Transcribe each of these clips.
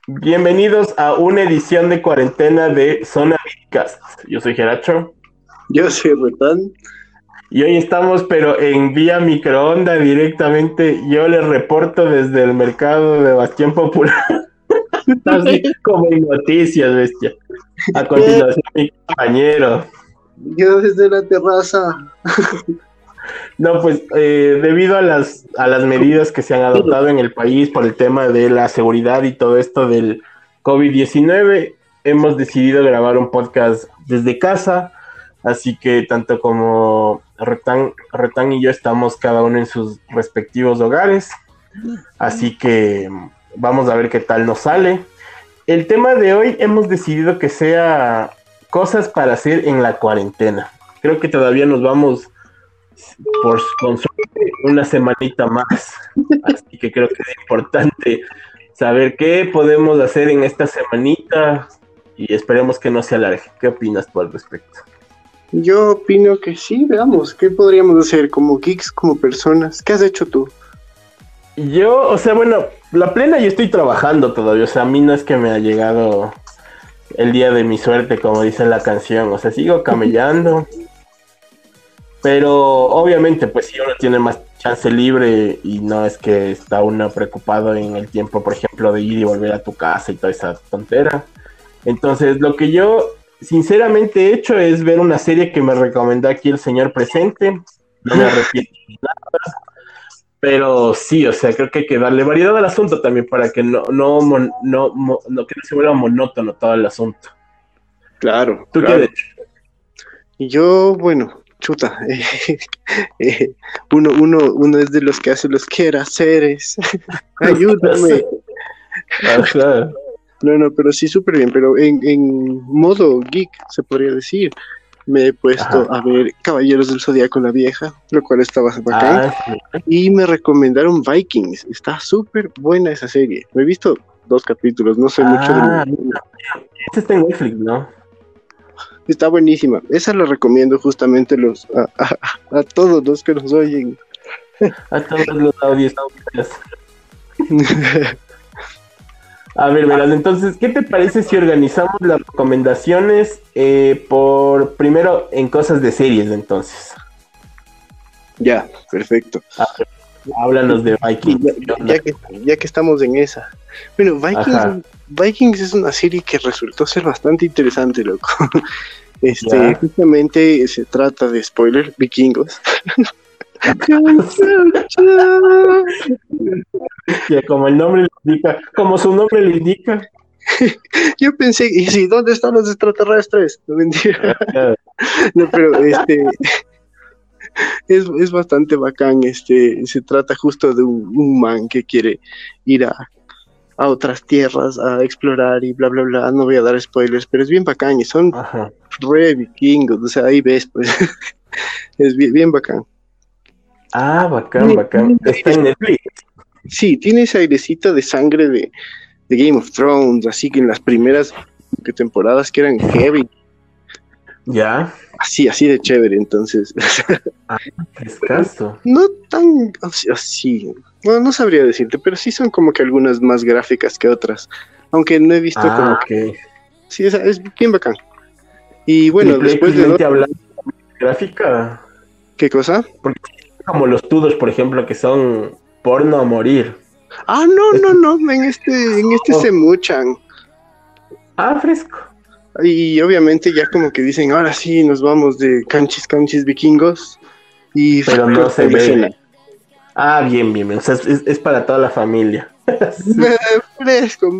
Bienvenidos a una edición de cuarentena de Zona Vidcast. Yo soy Geracho Yo soy Retán. y hoy estamos, pero en vía microonda directamente. Yo les reporto desde el mercado de Bastión Popular, así como en noticias, bestia. A continuación, mi compañero. Yo desde la terraza. No, pues debido a las medidas que se han adoptado en el país por el tema de la seguridad y todo esto del COVID-19, hemos decidido grabar un podcast desde casa, así que tanto como Retán y yo estamos cada uno en sus respectivos hogares, así que vamos a ver qué tal nos sale. El tema de hoy hemos decidido que sea cosas para hacer en la cuarentena. Creo que todavía nos vamos con suerte una semanita más. Así que creo que es importante saber qué podemos hacer en esta semanita y esperemos que no se alargue. ¿Qué opinas tú al respecto? Yo opino que sí, veamos, ¿qué podríamos hacer como geeks, como personas? ¿Qué has hecho tú? Yo, o sea, bueno, la plena yo estoy trabajando todavía, o sea, a mí no es que me ha llegado el día de mi suerte, como dice la canción, o sea, sigo camellando. Pero obviamente, pues si uno tiene más chance libre y no es que está uno preocupado en el tiempo, por ejemplo, de ir y volver a tu casa y toda esa tontera. Entonces, lo que yo sinceramente he hecho es ver una serie que me recomendó aquí el señor presente. No me arrepiento de nada, pero sí, o sea, creo que hay que darle variedad al asunto también para que que no se vuelva monótono todo el asunto. Claro, ¿Tú qué has claro. hecho? Y yo, bueno, chuta. Uno es de los que hace los quehaceres. Ayúdame. Ajá. No, pero sí, súper bien. Pero en modo geek, se podría decir. Me he puesto Ajá. a ver Caballeros del Zodiaco la vieja, lo cual estaba bacán. Ah, sí. Y me recomendaron Vikings. Está súper buena esa serie. Me he visto 2 capítulos, no sé mucho de Ah, mi... este está en Netflix, ¿no? Está buenísima. Esa la recomiendo justamente a todos los que nos oyen. A todos los audios. A ver, verás, entonces, ¿qué te parece si organizamos las recomendaciones por primero en cosas de series, entonces? Ya, perfecto. A ver, háblanos de Y Vikings. ¿Qué onda? ya que estamos en esa. Bueno, Ajá, Vikings es una serie que resultó ser bastante interesante, loco. ya. Justamente se trata de spoiler, vikingos. Bestia, como el nombre le indica, como su nombre le indica. Yo pensé, y sí, ¿dónde están los extraterrestres? No mentira. Ajá. No, pero es bastante bacán. Se trata justo de un man que quiere ir a otras tierras a explorar y bla, bla, bla. No voy a dar spoilers, pero es bien bacán y son Ajá. re vikingos. O sea, ahí ves, pues es bien, bien bacán. Ah, bacán, Tiene, bacán. Está en Netflix. sí, tiene ese airecito de sangre de Game of Thrones, así que en las primeras temporadas que eran heavy, Ya. así de chévere, entonces. Ah, qué escaso. No tan así, bueno, no sabría decirte, pero sí son como que algunas más gráficas que otras, aunque no he visto Ah, como que, ok. sí, es bien bacán. Y bueno, Triple después X de dos, lente hablando de gráfica. ¿qué cosa? Porque como los tudos, por ejemplo, que son porno a morir. Ah, Es- no, en este se oh, muchan. fresco. Y obviamente ya como que dicen, ahora sí, nos vamos de canchis, canchis vikingos, y Pero no se cortan la escena. ve. Ah, bien, bien, bien. O sea, es para toda la familia. Sí. Fresco.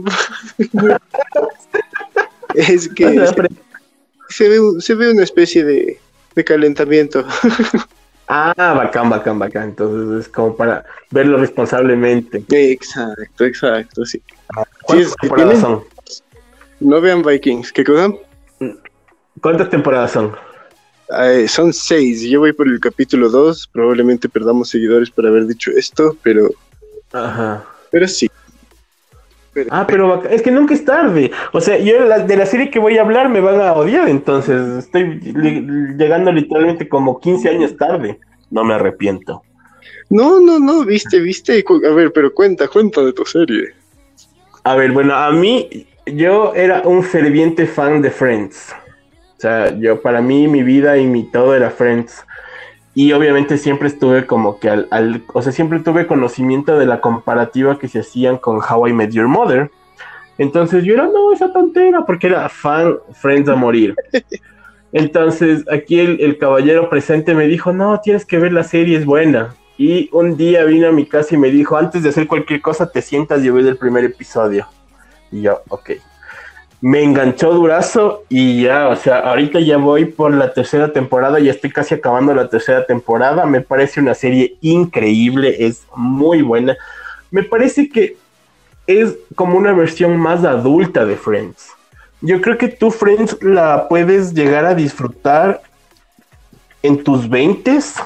Es O que sea, se ve una especie de calentamiento. bacán, bacán, bacán. Entonces es como para verlo responsablemente. Exacto, sí. Sí, ¿Cuántas si temporadas tienen, son? no vean Vikings, ¿qué cosa? ¿Cuántas temporadas son? Son 6, yo voy por el capítulo 2, probablemente perdamos seguidores por haber dicho esto, Ajá. pero sí. Pero, Pero es que nunca es tarde. O sea, yo de la serie que voy a hablar me van a odiar, entonces estoy llegando literalmente como 15 años tarde. No me arrepiento. no, viste, a ver, pero cuenta de tu serie. A ver, bueno, a mí, yo era un ferviente fan de Friends. O sea, para mí, mi vida y mi todo era Friends. Y obviamente siempre estuve como que o sea, siempre tuve conocimiento de la comparativa que se hacían con How I Met Your Mother. Entonces yo era, no, esa tontera, porque era fan Friends a morir. Entonces aquí el caballero presente me dijo, no, tienes que ver la serie, es buena. Y un día vino a mi casa y me dijo, antes de hacer cualquier cosa te sientas y ves el primer episodio. Y yo, ok. Me enganchó durazo y ya, o sea, ahorita ya voy por la tercera temporada, ya estoy casi acabando la tercera temporada. Me parece una serie increíble, es muy buena. Me parece que es como una versión más adulta de Friends. Yo creo que tú Friends la puedes llegar a disfrutar en tus 20s.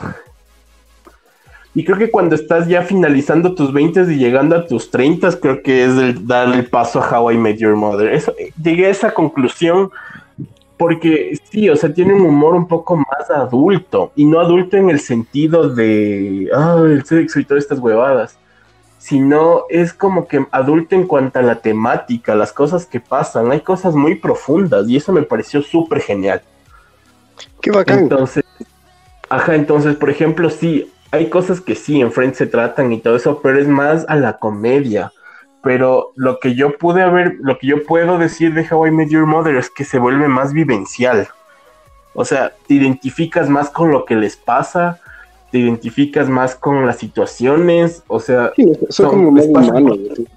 Y creo que cuando estás ya finalizando tus 20s y llegando a tus 30s, creo que es dar el paso a How I Met Your Mother. Eso, llegué a esa conclusión porque sí, o sea, tiene un humor un poco más adulto. Y no adulto en el sentido de, el sexo y todas estas huevadas. Sino es como que adulto en cuanto a la temática, las cosas que pasan. Hay cosas muy profundas y eso me pareció súper genial. Qué bacán. Entonces, por ejemplo, sí, hay cosas que sí, en Friends se tratan y todo eso, pero es más a la comedia. Pero lo que yo puedo decir de How I Met Your Mother es que se vuelve más vivencial. O sea, te identificas más con lo que les pasa, te identificas más con las situaciones, o sea, sí, son como más humanos,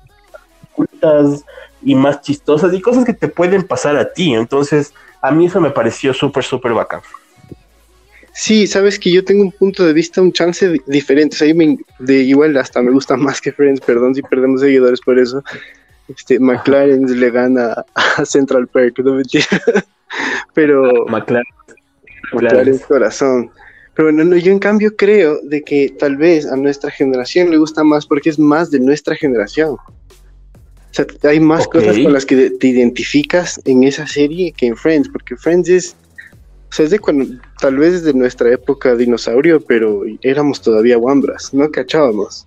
y más chistosas y cosas que te pueden pasar a ti. Entonces, a mí eso me pareció súper, súper bacán. Sí, sabes que yo tengo un punto de vista, un chance diferente. O sea, igual hasta me gusta más que Friends, perdón si perdemos seguidores por eso. McLaren le gana a Central Park, no mentira. Pero McLaren corazón. Pero no, yo en cambio creo de que tal vez a nuestra generación le gusta más porque es más de nuestra generación. O sea, hay más cosas con las que te identificas en esa serie que en Friends, porque Friends es de cuando, tal vez de nuestra época dinosaurio, pero éramos todavía wambras, no cachábamos.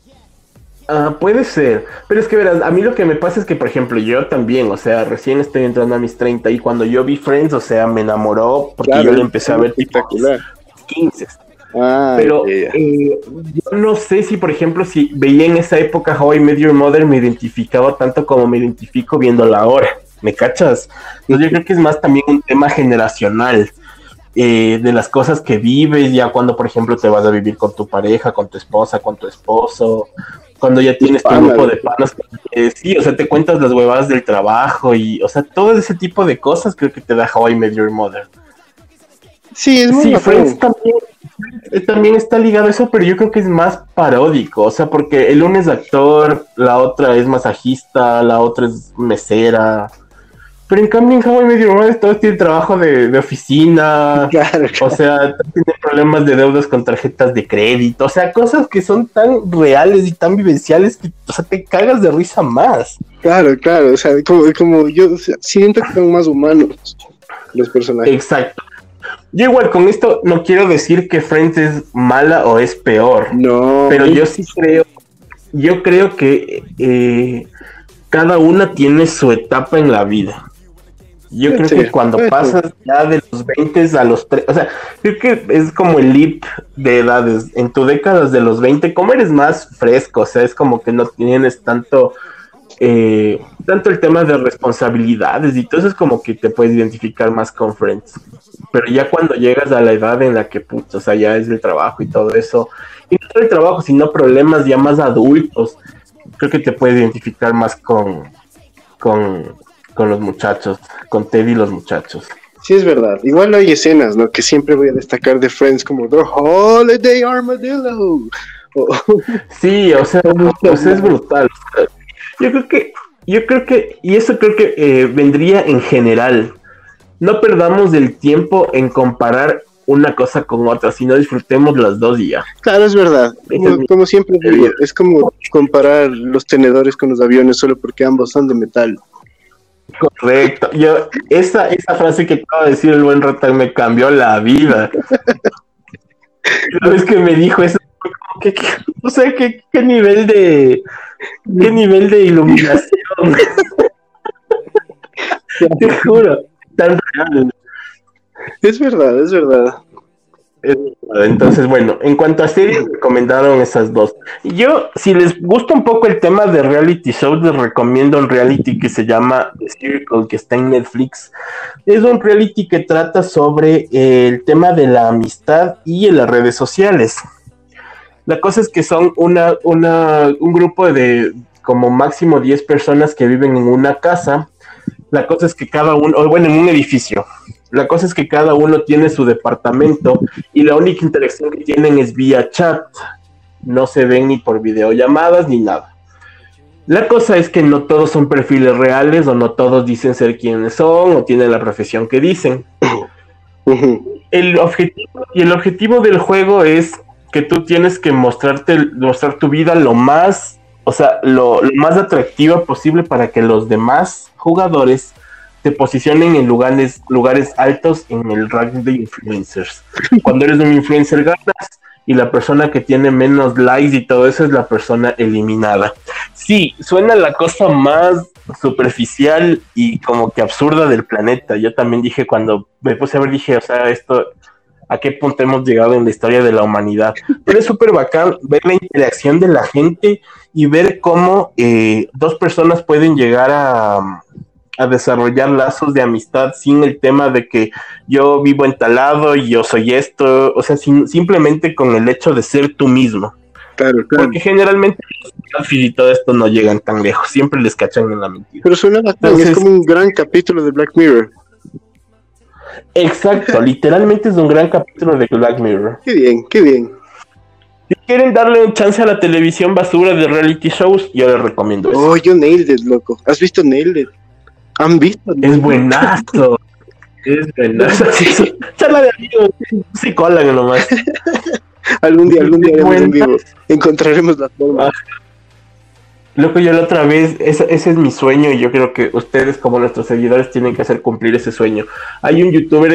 Puede ser, pero es que verás, a mí lo que me pasa es que, por ejemplo, yo también, o sea, recién estoy entrando a mis 30 y cuando yo vi Friends, o sea, me enamoró porque yo lo empecé a ver espectacular. 15. Pero yo no sé si, por ejemplo, si veía en esa época How I Met Your Mother, me identificaba tanto como me identifico viéndola ahora. ¿Me cachas? Entonces yo creo que es más también un tema generacional, de las cosas que vives ya cuando, por ejemplo, te vas a vivir con tu pareja, con tu esposa, con tu esposo, cuando ya tienes tu grupo de panas, sí, o sea, te cuentas las huevadas del trabajo y, o sea, todo ese tipo de cosas creo que te da How I Met Your Mother. Sí, es muy Friends también está ligado a eso, pero yo creo que es más paródico, o sea, porque el uno es actor, la otra es masajista, la otra es mesera, pero en cambio en How I Met Your Mother todos tienen trabajo de oficina, claro. O sea, tienen problemas de deudas con tarjetas de crédito, o sea, cosas que son tan reales y tan vivenciales que, o sea, te cagas de risa más. Claro, o sea, como yo, o sea, siento que son más humanos los personajes. Exacto. Yo igual con esto no quiero decir que Friends es mala o es peor. No. Pero yo sí creo que cada una tiene su etapa en la vida. Yo creo que cuando pasas ya de los 20 a los 3, o sea, creo que es como el leap de edades. En tu década de los 20, como eres más fresco, o sea, es como que no tienes tanto el tema de responsabilidades y todo eso, es como que te puedes identificar más con Friends. Pero ya cuando llegas a la edad en la que, puto, o sea, ya es el trabajo y todo eso, y no solo el trabajo, sino problemas ya más adultos, creo que te puedes identificar más con los muchachos, con Ted y los muchachos. Sí, es verdad. Igual hay escenas, ¿no? Que siempre voy a destacar de Friends, como The Holiday Armadillo. Sí, o sea, es brutal. Yo creo que, y eso creo que vendría en general. No perdamos el tiempo en comparar una cosa con otra, sino disfrutemos las dos y ya. Claro, es verdad. Como siempre digo, es como comparar los tenedores con los aviones solo porque ambos son de metal. Correcto. Esa frase que acaba de decir el buen Rotan me cambió la vida. La vez que me dijo eso, no sé qué nivel de ¿Qué nivel de iluminación? Te juro, tan real. Es verdad, es verdad. Entonces, bueno, en cuanto a series, recomendaron esas dos. Yo, si les gusta un poco el tema de reality shows, les recomiendo un reality que se llama The Circle, que está en Netflix. Es un reality que trata sobre el tema de la amistad y en las redes sociales. La cosa es que son un grupo de como máximo 10 personas que viven en una casa. La cosa es que cada uno, o bueno, en un edificio. La cosa es que cada uno tiene su departamento y la única interacción que tienen es vía chat. No se ven ni por videollamadas ni nada. La cosa es que no todos son perfiles reales o no todos dicen ser quienes son o tienen la profesión que dicen. El objetivo del juego es que tú tienes que mostrar tu vida lo más, o sea, lo más atractiva posible para que los demás jugadores te posicionen en lugares altos en el ranking de influencers. Cuando eres un influencer ganas y la persona que tiene menos likes y todo eso es la persona eliminada. Sí, suena la cosa más superficial y como que absurda del planeta. Yo también dije cuando me puse a ver, dije, o sea, esto, ¿a qué punto hemos llegado en la historia de la humanidad? Pero es súper bacán ver la interacción de la gente y ver cómo dos personas pueden llegar a desarrollar lazos de amistad sin el tema de que yo vivo en tal lado y yo soy esto, o sea, simplemente con el hecho de ser tú mismo. Claro, claro. Porque generalmente los y todo esto no llegan tan lejos, siempre les cachan en la mentira. Pero suena bastante, Entonces, es como un gran capítulo de Black Mirror. Exacto, literalmente es un gran capítulo de Black Mirror. Qué bien, qué bien. Si quieren darle un chance a la televisión basura de reality shows, yo les recomiendo eso. Oh, yo Nailed It, loco. ¿Has visto Nailed It? ¿Han visto? Es buenazo. Es buenazo. Charla de amigos, psicólogo nomás. Algún día haremos en vivo. Encontraremos la forma. Loco, yo la otra vez, ese es mi sueño y yo creo que ustedes como nuestros seguidores tienen que hacer cumplir ese sueño. Hay un youtuber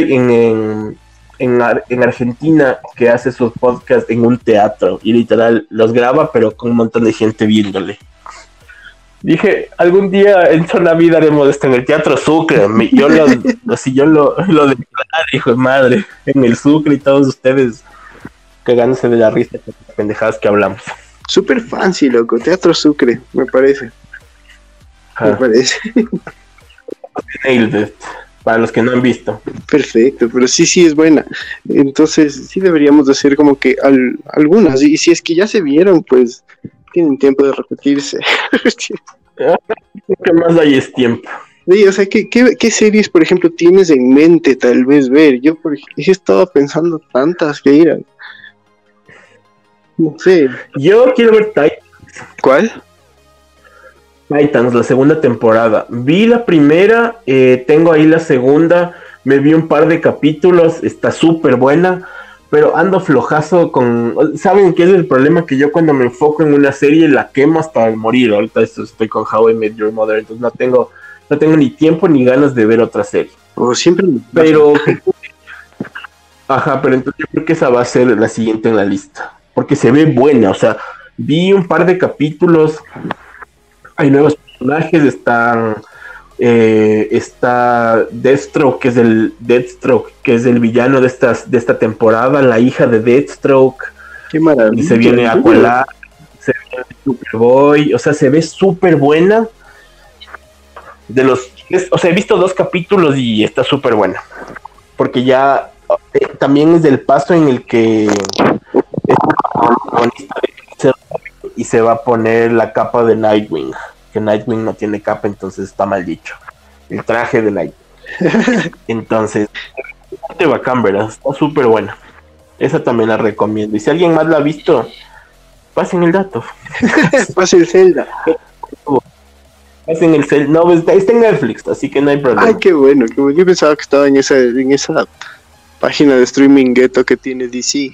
en Argentina que hace sus podcasts en un teatro y literal los graba pero con un montón de gente viéndole. Dije, algún día en la vida haremos esto en el Teatro Sucre. Yo lo declaro, hijo de madre, en el Sucre y todos ustedes cagándose de la risa con las pendejadas que hablamos. Súper fancy, loco. Teatro Sucre, me parece. Me parece. Para los que no han visto. Perfecto, pero sí es buena. Entonces, sí deberíamos de hacer como que algunas. Y si es que ya se vieron, pues tienen tiempo de repetirse. Lo que más hay es tiempo. Sí, o sea, ¿qué series, por ejemplo, tienes en mente tal vez ver? Yo estaba pensando tantas que irán. No sé. Yo quiero ver Titans. ¿Cuál? Titans, la segunda temporada. Vi la primera, tengo ahí la segunda. Me vi un par de capítulos, está súper buena. Pero ando flojazo con... ¿Saben qué es el problema? Que yo cuando me enfoco en una serie la quemo hasta morir. Ahorita estoy con How I Met Your Mother, entonces no tengo ni tiempo ni ganas de ver otra serie. Siempre. Pero... Ajá, pero entonces yo creo que esa va a ser la siguiente en la lista. Porque se ve buena, o sea, vi un par de capítulos, hay nuevos personajes, está Deathstroke, que es el villano de esta temporada, la hija de Deathstroke. Qué maravilla. Y se viene Aqualad, se viene Superboy, o sea, se ve súper buena. O sea, he visto 2 capítulos y está súper buena. Porque ya también es del paso en el que es protagonista y se va a poner la capa de Nightwing. Que Nightwing no tiene capa, entonces está mal dicho. El traje de Nightwing. Entonces, bastante bacán, ¿verdad? Está súper buena. Esa también la recomiendo. Y si alguien más la ha visto, pasen el dato. Pasen el Zelda. Pasen el Zelda. No, está en Netflix, así que no hay problema. Ay, qué bueno. Yo pensaba que estaba en esa página de streaming ghetto que tiene DC.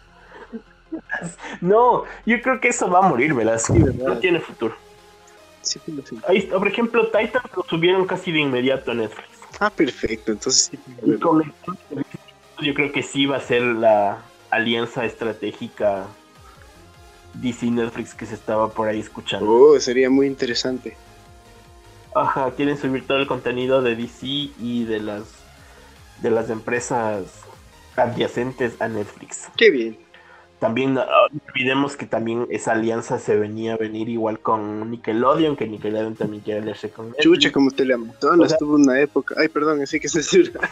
No, yo creo que eso va a morir, ¿verdad? Sí, no tiene futuro. Sí, Ahí, por ejemplo, Titan lo subieron casi de inmediato a Netflix. Perfecto, entonces sí. Y con yo creo que sí va a ser la alianza estratégica DC Netflix que se estaba por ahí escuchando. Oh, sería muy interesante. Ajá, quieren subir todo el contenido de DC y de las empresas adyacentes a Netflix. Qué bien. También no olvidemos que también esa alianza se venía a venir igual con Nickelodeon, que Nickelodeon también quiere aliarse con Netflix. Chucha, como Teleamazonas, O sea, tuvo una época. Ay, perdón, así que censura.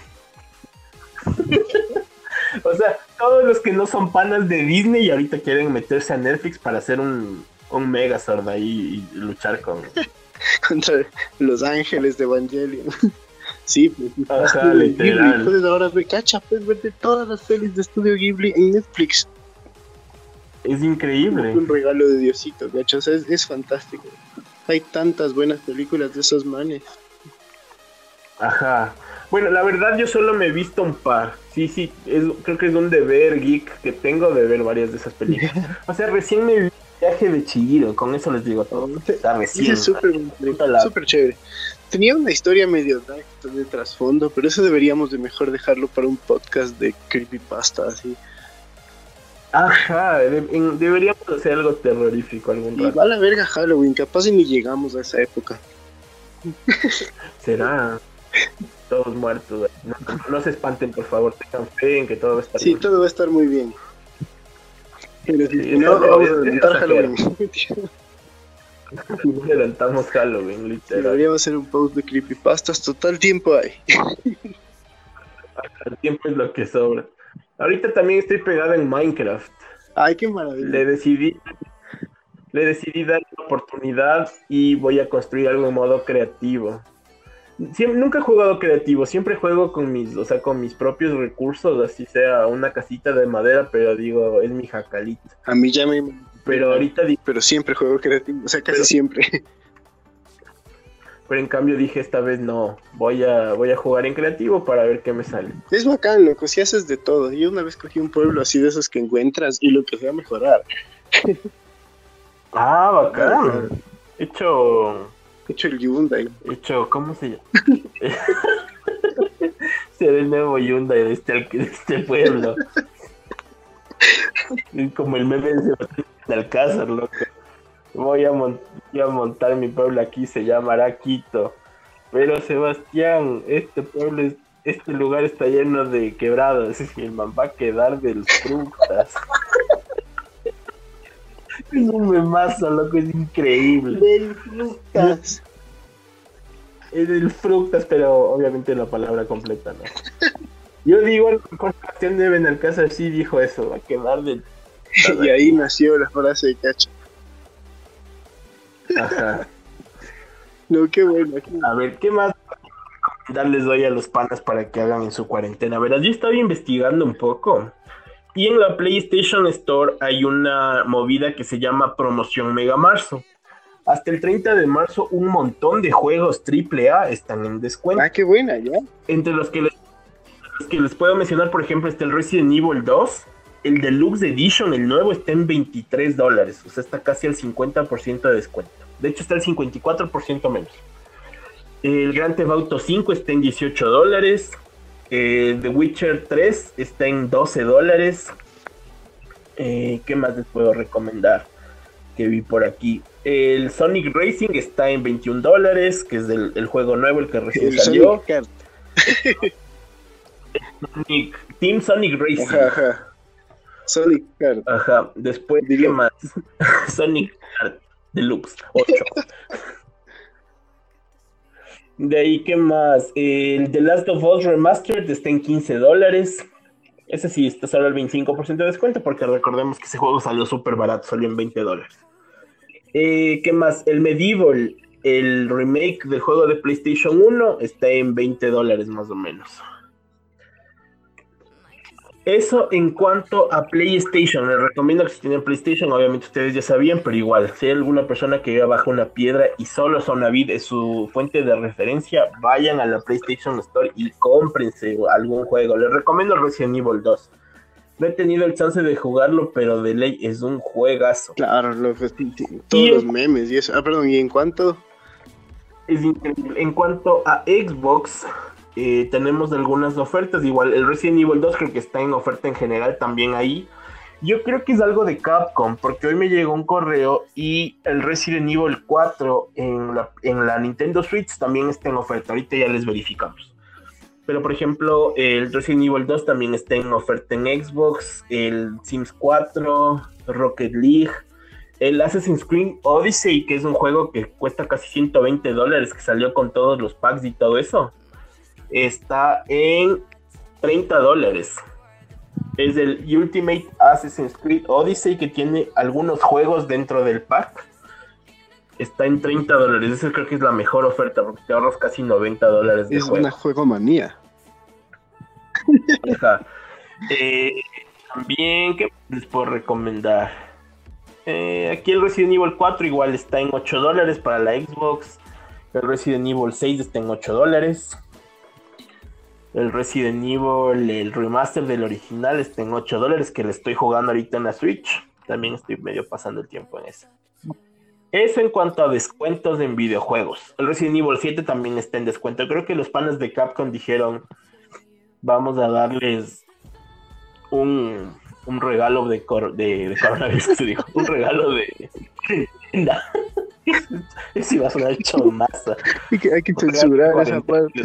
O sea, todos los que no son panas de Disney y ahorita quieren meterse a Netflix para hacer un Megazord ahí y luchar con... Contra Los Ángeles de Evangelion. Sí, pues. Ajá, literal. Ghibli. Puedes ahora ver, cacha, puedes ver todas las series de Estudio Ghibli en Netflix. Es increíble. Un regalo de Diosito, cacha. O sea, es fantástico. Hay tantas buenas películas de esos manes. Ajá. Bueno, la verdad yo solo me he visto un par. Sí, creo que es un deber geek que tengo de ver varias de esas películas. O sea, recién me vi el viaje de Chihiro, con eso les digo todo. O sea, recién. Es súper chévere. Tenía una historia medio dark de trasfondo, pero eso deberíamos de mejor dejarlo para un podcast de creepypasta, así. Ajá, deberíamos hacer algo terrorífico algún rato. Igual a verga Halloween, capaz y ni llegamos a esa época. Será. Todos muertos. No se espanten, por favor. Tengan fe en que todo va a estar Sí, bien. todo va a estar muy bien. Pero Sí, si no, vamos a adelantar Halloween. Adelantamos Halloween, Sí, literal. deberíamos hacer un post de creepypastas, total tiempo hay. El tiempo es lo que sobra. Ahorita también estoy pegado en Minecraft. Ay, qué maravilla. Le decidí dar la oportunidad y voy a construir algo en modo creativo. Nunca he jugado creativo, siempre juego con mis propios recursos, así sea una casita de madera, pero digo, es mi jacalito. A mí ya me... Pero ahorita Pero siempre juego creativo, o sea, casi siempre. Pero en cambio dije esta vez no, voy a jugar en creativo para ver qué me sale. Es bacán, loco, si haces de todo. Yo una vez cogí un pueblo así de esos que encuentras y lo que sea mejorar. Ah, bacán. Hecho, el Hyundai. ¿cómo se llama? Será el nuevo Hyundai de este pueblo. Es como el meme de Sebastián de Alcázar, loco. Voy a montar mi pueblo aquí, se llamará Quito. Pero Sebastián, este lugar está lleno de quebradas. Y el man va a quedar del frutas. Es un memazo, loco, es increíble. Del frutas. Es del frutas, pero obviamente la palabra completa, ¿no? Yo digo, con Sebastián de Benalcázar sí dijo eso, va a quedar del... Y ahí nació la frase de cacha. Ajá. No, qué bueno. A ver, ¿qué más les doy a los panas para que hagan en su cuarentena? Verás, yo estaba investigando un poco y en la PlayStation Store hay una movida que se llama Promoción Mega Marzo. Hasta el 30 de marzo un montón de juegos AAA están en descuento. Ah, qué buena, ya. Entre los que les puedo mencionar, por ejemplo, está el Resident Evil 2. El Deluxe Edition, el nuevo, está en $23. O sea, está casi al 50% de descuento. De hecho, está al 54% menos. El Grand Theft Auto 5 está en $18. The Witcher 3 está en $12. ¿Qué más les puedo recomendar? Que vi por aquí. El Sonic Racing está en $21, que es el juego nuevo, el que recién salió. Team Sonic Racing. Ajá. Sonic Card. Ajá. Después, ¿qué más? Sonic Card Deluxe 8. De ahí, ¿qué más? El The Last of Us Remastered está en $15. Ese sí está solo al 25% de descuento, porque recordemos que ese juego salió súper barato, salió en $20. ¿Qué más? El Medieval, el remake del juego de PlayStation 1, está en $20 más o menos. Eso en cuanto a PlayStation. Les recomiendo que si tienen PlayStation, obviamente ustedes ya sabían, pero igual, si hay alguna persona que vive bajo una piedra y solo Sonavit es su fuente de referencia, vayan a la PlayStation Store y cómprense algún juego. Les recomiendo Resident Evil 2. No he tenido el chance de jugarlo, pero de ley es un juegazo. Claro, todos los memes y eso. Ah, perdón, ¿y en cuánto? Es increíble. En cuanto a Xbox, tenemos algunas ofertas. Igual el Resident Evil 2 creo que está en oferta en general también ahí. Yo creo que es algo de Capcom, porque hoy me llegó un correo y el Resident Evil 4 en la Nintendo Switch también está en oferta. Ahorita ya les verificamos. Pero por ejemplo, el Resident Evil 2 también está en oferta en Xbox, el Sims 4, Rocket League, el Assassin's Creed Odyssey, que es un juego que cuesta casi $120, que salió con todos los packs y todo eso, está en $30. Es el Ultimate Assassin's Creed Odyssey, que tiene algunos juegos dentro del pack. Está en $30. Esa creo que es la mejor oferta, porque te ahorras casi $90 de Es juego. una juegomanía. Ajá. También, ¿qué les puedo recomendar? Aquí el Resident Evil 4 igual está en $8 para la Xbox. El Resident Evil 6 está en $8. El Resident Evil, el remaster del original, está en $8, que le estoy jugando ahorita en la Switch. También estoy medio pasando el tiempo en eso. Eso en cuanto a descuentos en videojuegos. El Resident Evil 7 también está en descuento. Creo que los panas de Capcom dijeron, vamos a darles un regalo de coronavirus, que se dijo. Un regalo de... Eso iba a sonar chomaza. Hay que censurar esa parte.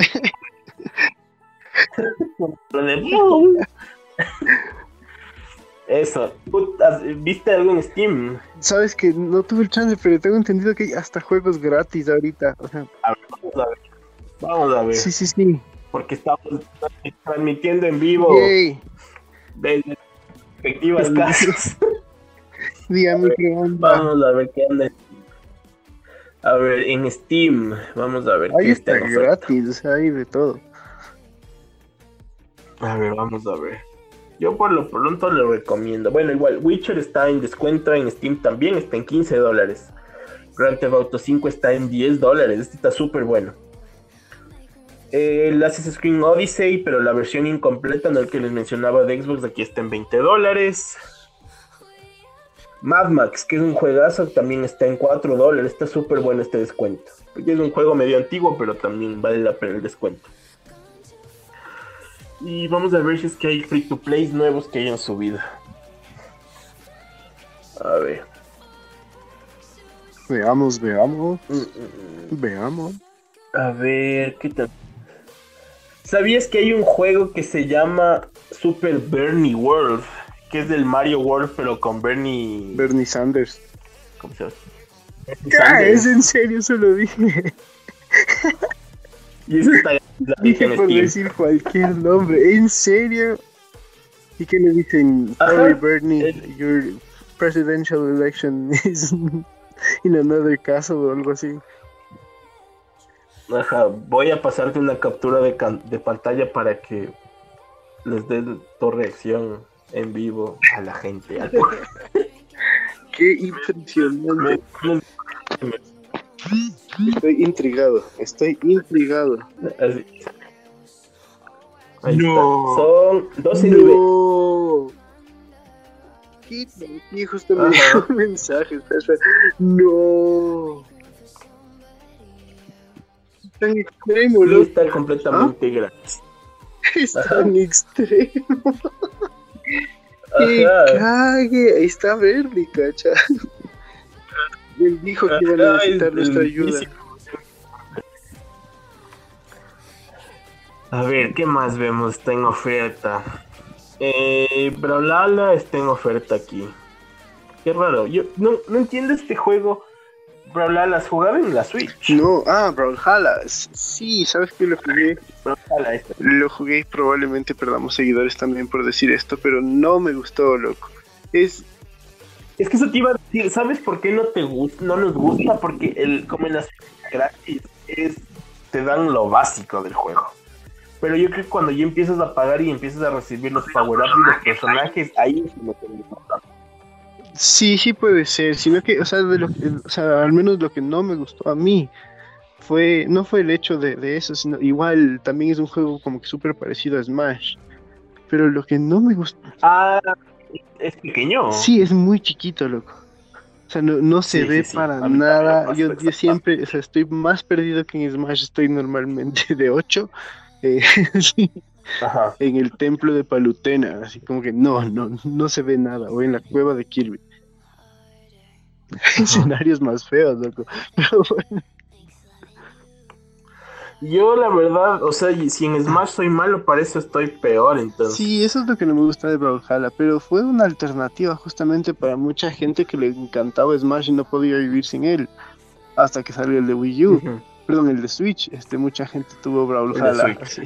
Eso. ¿Viste algo en Steam? Sabes que no tuve el chance, pero tengo entendido que hay hasta juegos gratis ahorita. O sea, A ver, vamos a ver. sí. Porque estamos transmitiendo en vivo. Yay. Desde respectivas casas. Dígame qué onda. Vamos a ver qué anda. A ver, en Steam, vamos a ver Ahí qué está en oferta. gratis, o sea, hay de todo. A ver, vamos a ver. Yo por lo pronto le recomiendo. Bueno, igual, Witcher está en descuento en Steam también, está en $15. Grand Theft Auto 5 está en $10. Este está súper bueno. El Assassin's Creed Odyssey, pero la versión incompleta, no el que les mencionaba de Xbox, aquí está en $20. Mad Max, que es un juegazo, también está en $4. Está súper bueno este descuento. Porque es un juego medio antiguo, pero también vale la pena el descuento. Y vamos a ver si es que hay free to play nuevos que hayan subido. A ver. Veamos. Veamos. A ver, ¿qué tal? ¿Sabías que hay un juego que se llama Super Bernie World? Que es del Mario World, pero con Bernie... Bernie Sanders. ¿Cómo se llama? Es en serio, eso lo dije. Y eso está... Dije por decir cualquier nombre. ¿En serio? ¿Y qué le dicen? Sorry, Bernie, your presidential election is in another castle o algo así. Ajá, voy a pasarte una captura de pantalla para que les dé tu reacción en vivo a la gente. Qué impresionante. Estoy intrigado. Así. Ahí No. está. Son 12 niveles. No. Y justo me dio un mensaje. No. Tan extremo, Y loco. está completamente gratis. Es Ajá. tan extremo. ¡Qué Ajá. cague! Ahí está Bernie, cacha. Él dijo que iba a necesitar nuestra ayuda. A ver, ¿qué más vemos? Está en oferta. Brawlhalla está en oferta aquí. Qué raro. Yo no entiendo este juego. Brawlhalla, ¿has jugado en la Switch? No, Brawlhalla. Sí, ¿sabes qué lo jugué? Brawlhalla está. Lo jugué y probablemente perdamos seguidores también por decir esto, pero no me gustó, loco. Es que eso te iba a decir. ¿Sabes por qué no te gusta? No nos gusta porque como en la Switch gratis te dan lo básico del juego. Pero yo creo que cuando ya empiezas a pagar y empiezas a recibir los power-ups y los personajes, ahí es lo que me gusta. Sí puede ser, sino que, o sea, al menos lo que no me gustó a mí no fue el hecho de eso, sino igual también es un juego como que súper parecido a Smash, pero lo que no me gustó... Es pequeño. Sí, es muy chiquito, loco. O sea, no se ve para nada. Yo siempre, o sea, estoy más perdido que en Smash, estoy normalmente de 8. Sí. Ajá. en el templo de Palutena, así como que no se ve nada, o en la cueva de Kirby. Ajá. Escenarios más feos, loco. Pero bueno, Yo la verdad, o sea, y si en Smash soy malo, para eso estoy peor, entonces. sí, eso es lo que no me gusta de Brawlhalla, pero fue una alternativa justamente para mucha gente que le encantaba Smash y no podía vivir sin él, hasta que salió el de Wii U, Ujú. perdón, el de Switch, mucha gente tuvo El de Brawlhalla, Switch. así.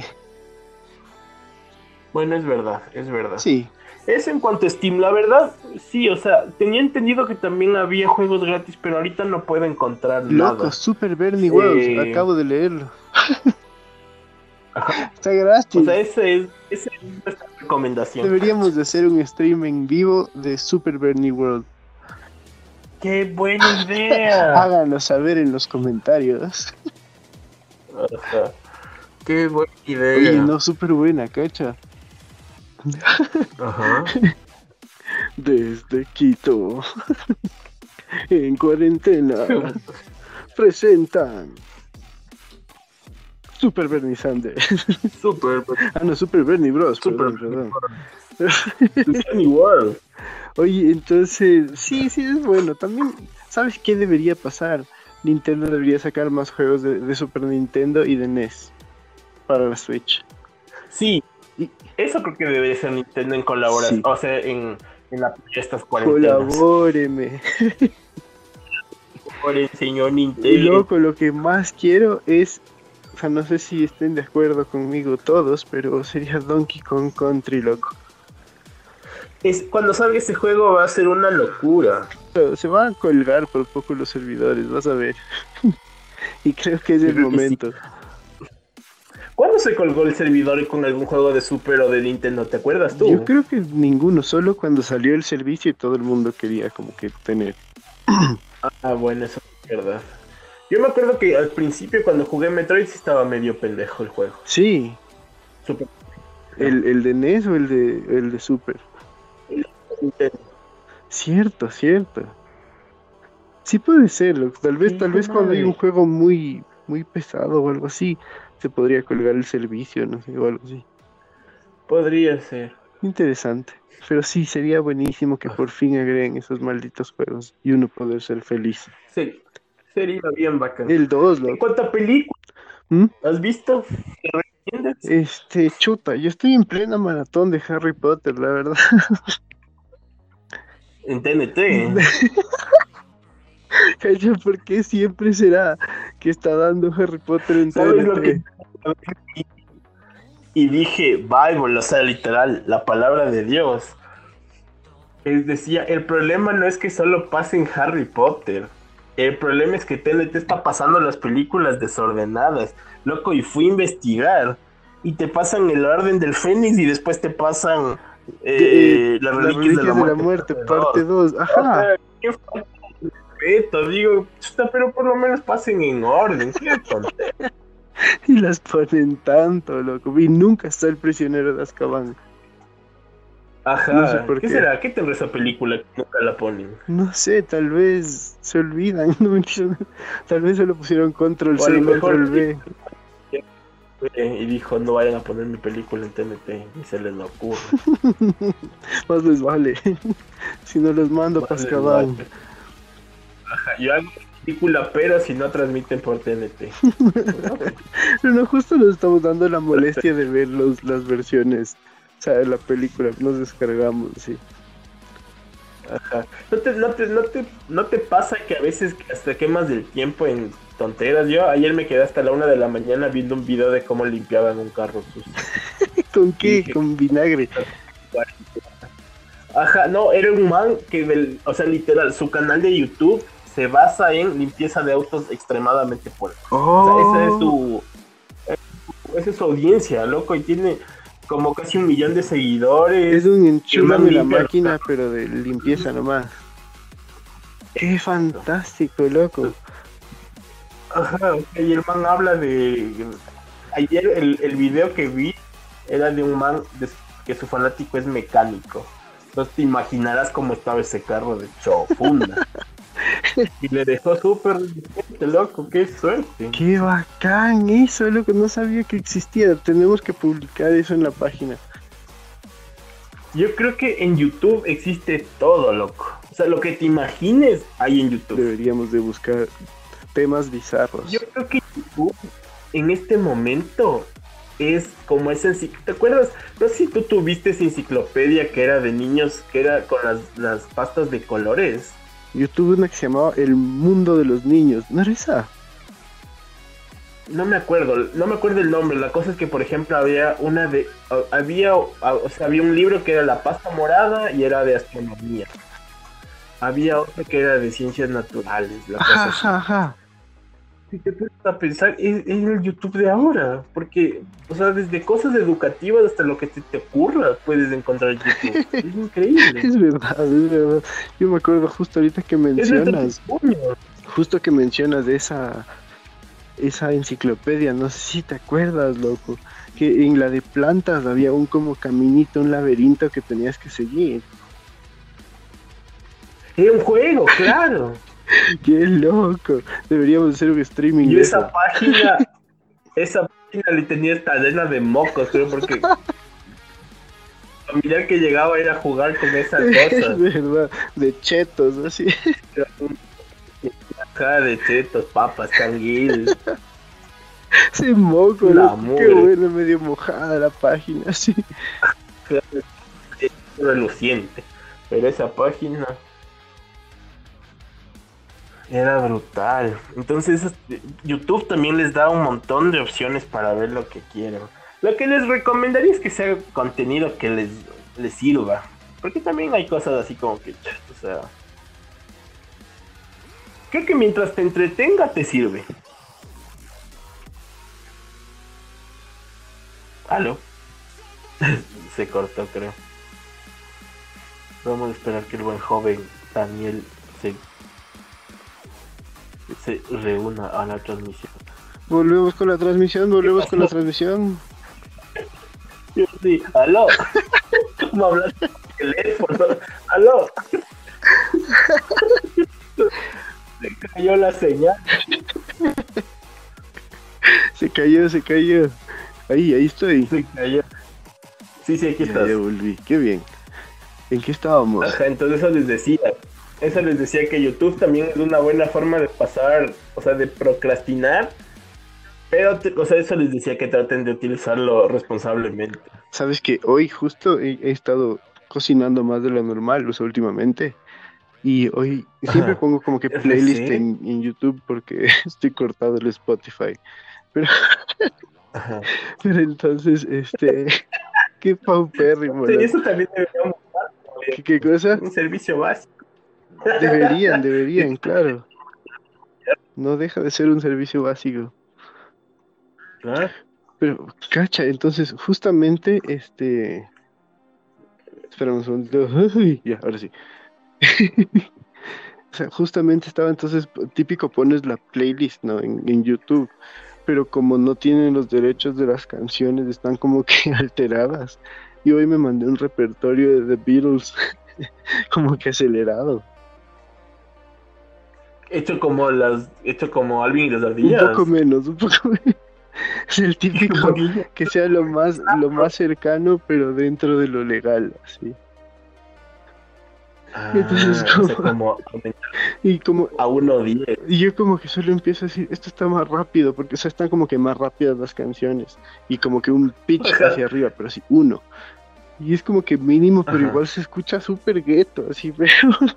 Bueno, es verdad, es verdad. Sí, Es en cuanto a Steam, la verdad, sí, o sea, tenía entendido que también había juegos gratis, pero ahorita no puedo encontrar loco, nada. Super Bernie World, Eh, acabo de leerlo, ajá. está O sea, gratis. esa es nuestra recomendación. Deberíamos de hacer un stream en vivo de Super Bernie World. ¡Qué buena idea! Háganos saber en los comentarios. Ajá. ¡Qué buena Oye, idea! no, súper buena, cacha. Ajá. Desde Quito, en cuarentena, presentan Super Bernie Sanders. Super, Ah, no, Super Bernie Bros. super. Perdón. Bernie World. Oye, entonces, sí, es bueno. También, ¿sabes qué debería pasar? Nintendo debería sacar más juegos de Super Nintendo y de NES para la Switch. Sí, Y, eso creo que debería ser Nintendo en colaboración, sí, o sea, en estas cuarentenas. colabóreme. Por el señor Y Nintendo. loco, lo que más quiero es, o sea, no sé si estén de acuerdo conmigo todos, pero sería Donkey Kong Country, loco. Cuando salga ese juego va a ser una locura. Pero se van a colgar por poco los servidores, vas a ver. Y creo que es Yo el creo que sí. momento. ¿Cuándo se colgó el servidor con algún juego de Super o de Nintendo? ¿Te acuerdas Yo tú? creo que ninguno, solo cuando salió el servicio y todo el mundo quería como que tener. Ah, bueno, eso es verdad. Yo me acuerdo que al principio cuando jugué Metroid sí estaba medio pendejo el juego. Sí, Super. el de NES o el de Super. Nintendo. Cierto, cierto. Sí puede ser, loco. Sí, Tal hijo de vez cuando hay un madre. juego muy pesado o algo así, se podría colgar el servicio, no sé, o algo así. Podría ser. Interesante. Pero sí, sería buenísimo que por fin agreguen esos malditos juegos y uno poder ser feliz. Sí, sería bien bacán. El 2 En loco. cuanto a películas, ¿Mm? ¿has visto? ¿Te recomiendas? Chuta, yo estoy en plena maratón de Harry Potter, la verdad. En TNT. Cacha, ¿por qué siempre será que está dando Harry Potter en ¿Sabes lo que? TNT? Y dije, Bible, o sea, literal, la palabra de Dios. Decía, el problema no es que solo pase en Harry Potter. El problema es que TNT está pasando las películas desordenadas. Loco, y fui a investigar. Y te pasan el Orden del Fénix y después te pasan las Las Reliquias de la Reliquias de la Muerte Muerte, parte parte 2. 2. O Ajá. sea, qué falta de respeto. Digo, chuta, pero por lo menos pasen en orden. Qué tontería. Y las ponen tanto, loco. Y nunca está el prisionero de Azkaban. No sé Ajá, por ¿qué qué. será? ¿Qué tendrá esa película que nunca la ponen? No sé, tal vez se olvidan. No, mentira, tal vez solo pusieron control O a C lo y mejor control V. y dijo, no vayan a poner mi película en TNT, ni se les ocurre. Más les vale. Si no los mando para Más les Azkaban. vale. Ajá, yo hago mi película, pero si no transmiten por TNT. Pero no, justo nos estamos dando la molestia de ver las versiones. O sea, la película, nos descargamos, sí. Ajá. ¿No te pasa que a veces hasta quemas del tiempo en tonteras? Yo ayer me quedé hasta la 1 de la mañana viendo un video de cómo limpiaban un carro sucio. ¿Con qué? Dije, Con vinagre. ajá, no, era un man que, o sea, literal, su canal de YouTube se basa en limpieza de autos extremadamente fuerte. O sea, Oh, esa es su audiencia, loco, y tiene como casi 1 millón de seguidores. es un Y el man enchúlame la limpia los máquina, carros. pero de limpieza nomás. Qué fantástico, loco. Ajá, y el man habla de... Ayer el video que vi era de un man que su fanático es mecánico. Entonces te imaginarás cómo estaba ese carro de chofunda. Y le dejó súper suerte, loco, qué suerte. Qué bacán eso, loco, no sabía que existía. Tenemos que publicar eso en la página. Yo creo que en YouTube existe todo, loco. O sea, lo que te imagines hay en YouTube. Deberíamos de buscar temas bizarros. Yo creo que YouTube en este momento es como esa ¿te acuerdas? No sé si tú tuviste esa enciclopedia que era de niños, que era con las pastas de colores. Yo tuve una que se llamaba El Mundo de los Niños, ¿no era esa? No me acuerdo el nombre. La cosa es que, por ejemplo, había había un libro que era la pasta morada y era de astronomía. Había otro que era de ciencias naturales, la cosa así. Ajá. Si te pones a pensar, es el YouTube de ahora, porque, o sea, desde cosas educativas hasta lo que te ocurra puedes encontrar YouTube. Es increíble. Es verdad. Yo me acuerdo justo ahorita que mencionas, justo que mencionas de esa enciclopedia, no sé si te acuerdas, loco, que en la de plantas había un como caminito, un laberinto que tenías que seguir. Era un juego, claro. Qué loco. Deberíamos hacer un streaming. Y de esa página le tenía esta llena de mocos, creo, porque familiar que llegaba a ir a jugar con esas cosas. Es verdad, de chetos, así. Caja de chetos, papas, canguil. Ese moco, La loco, qué mugre. bueno, medio mojada la página, así. Es reluciente. Pero esa página era brutal. Entonces, YouTube también les da un montón de opciones para ver lo que quieren. Lo que les recomendaría es que sea contenido que les sirva. Porque también hay cosas así como que, o sea, creo que mientras te entretenga te sirve. ¿Aló? Se cortó, creo. Vamos a esperar que el buen joven Daniel se reúna a la transmisión. Volvemos con la transmisión. Sí, aló. ¿Cómo hablas por teléfono? Aló. Se cayó la señal. Se cayó. Ahí estoy. Se cayó. Sí, aquí estás. Ya volví, qué bien. ¿En qué estábamos? Ajá, entonces eso les decía que YouTube también es una buena forma de pasar, o sea, de procrastinar, pero, o sea, eso les decía que traten de utilizarlo responsablemente. Sabes que hoy justo he estado cocinando más de lo normal, o sea, últimamente. Y hoy siempre Ajá. pongo como que ¿Es playlist serio? en YouTube porque estoy cortado el Spotify. Pero, Ajá. pero entonces, qué paupérrimo, Sí, loco. eso también deberíamos ¿Qué cosa? un servicio básico. Deberían, claro. No deja de ser un servicio básico. ¿Ah? Pero, cacha, entonces, justamente, espera un segundo. Uy, ya, ahora sí. O sea, justamente estaba entonces, típico pones la playlist, ¿no? En YouTube, pero como no tienen los derechos de las canciones, están como que alteradas. Y hoy me mandé un repertorio de The Beatles, como que acelerado. Hecho como Alvin y las Un poco ardillas. menos, un poco menos. Es el Un típico poquillo. que sea lo más cercano, pero dentro de lo legal, así. Entonces, O sea, como y como a 1:10. Y yo como que solo empiezo a decir, esto está más rápido, porque o sea, están como que más rápidas las canciones, y como que un pitch Ajá. hacia arriba, pero así, uno. Y es como que mínimo, pero Ajá. igual se escucha súper gueto, así, pero...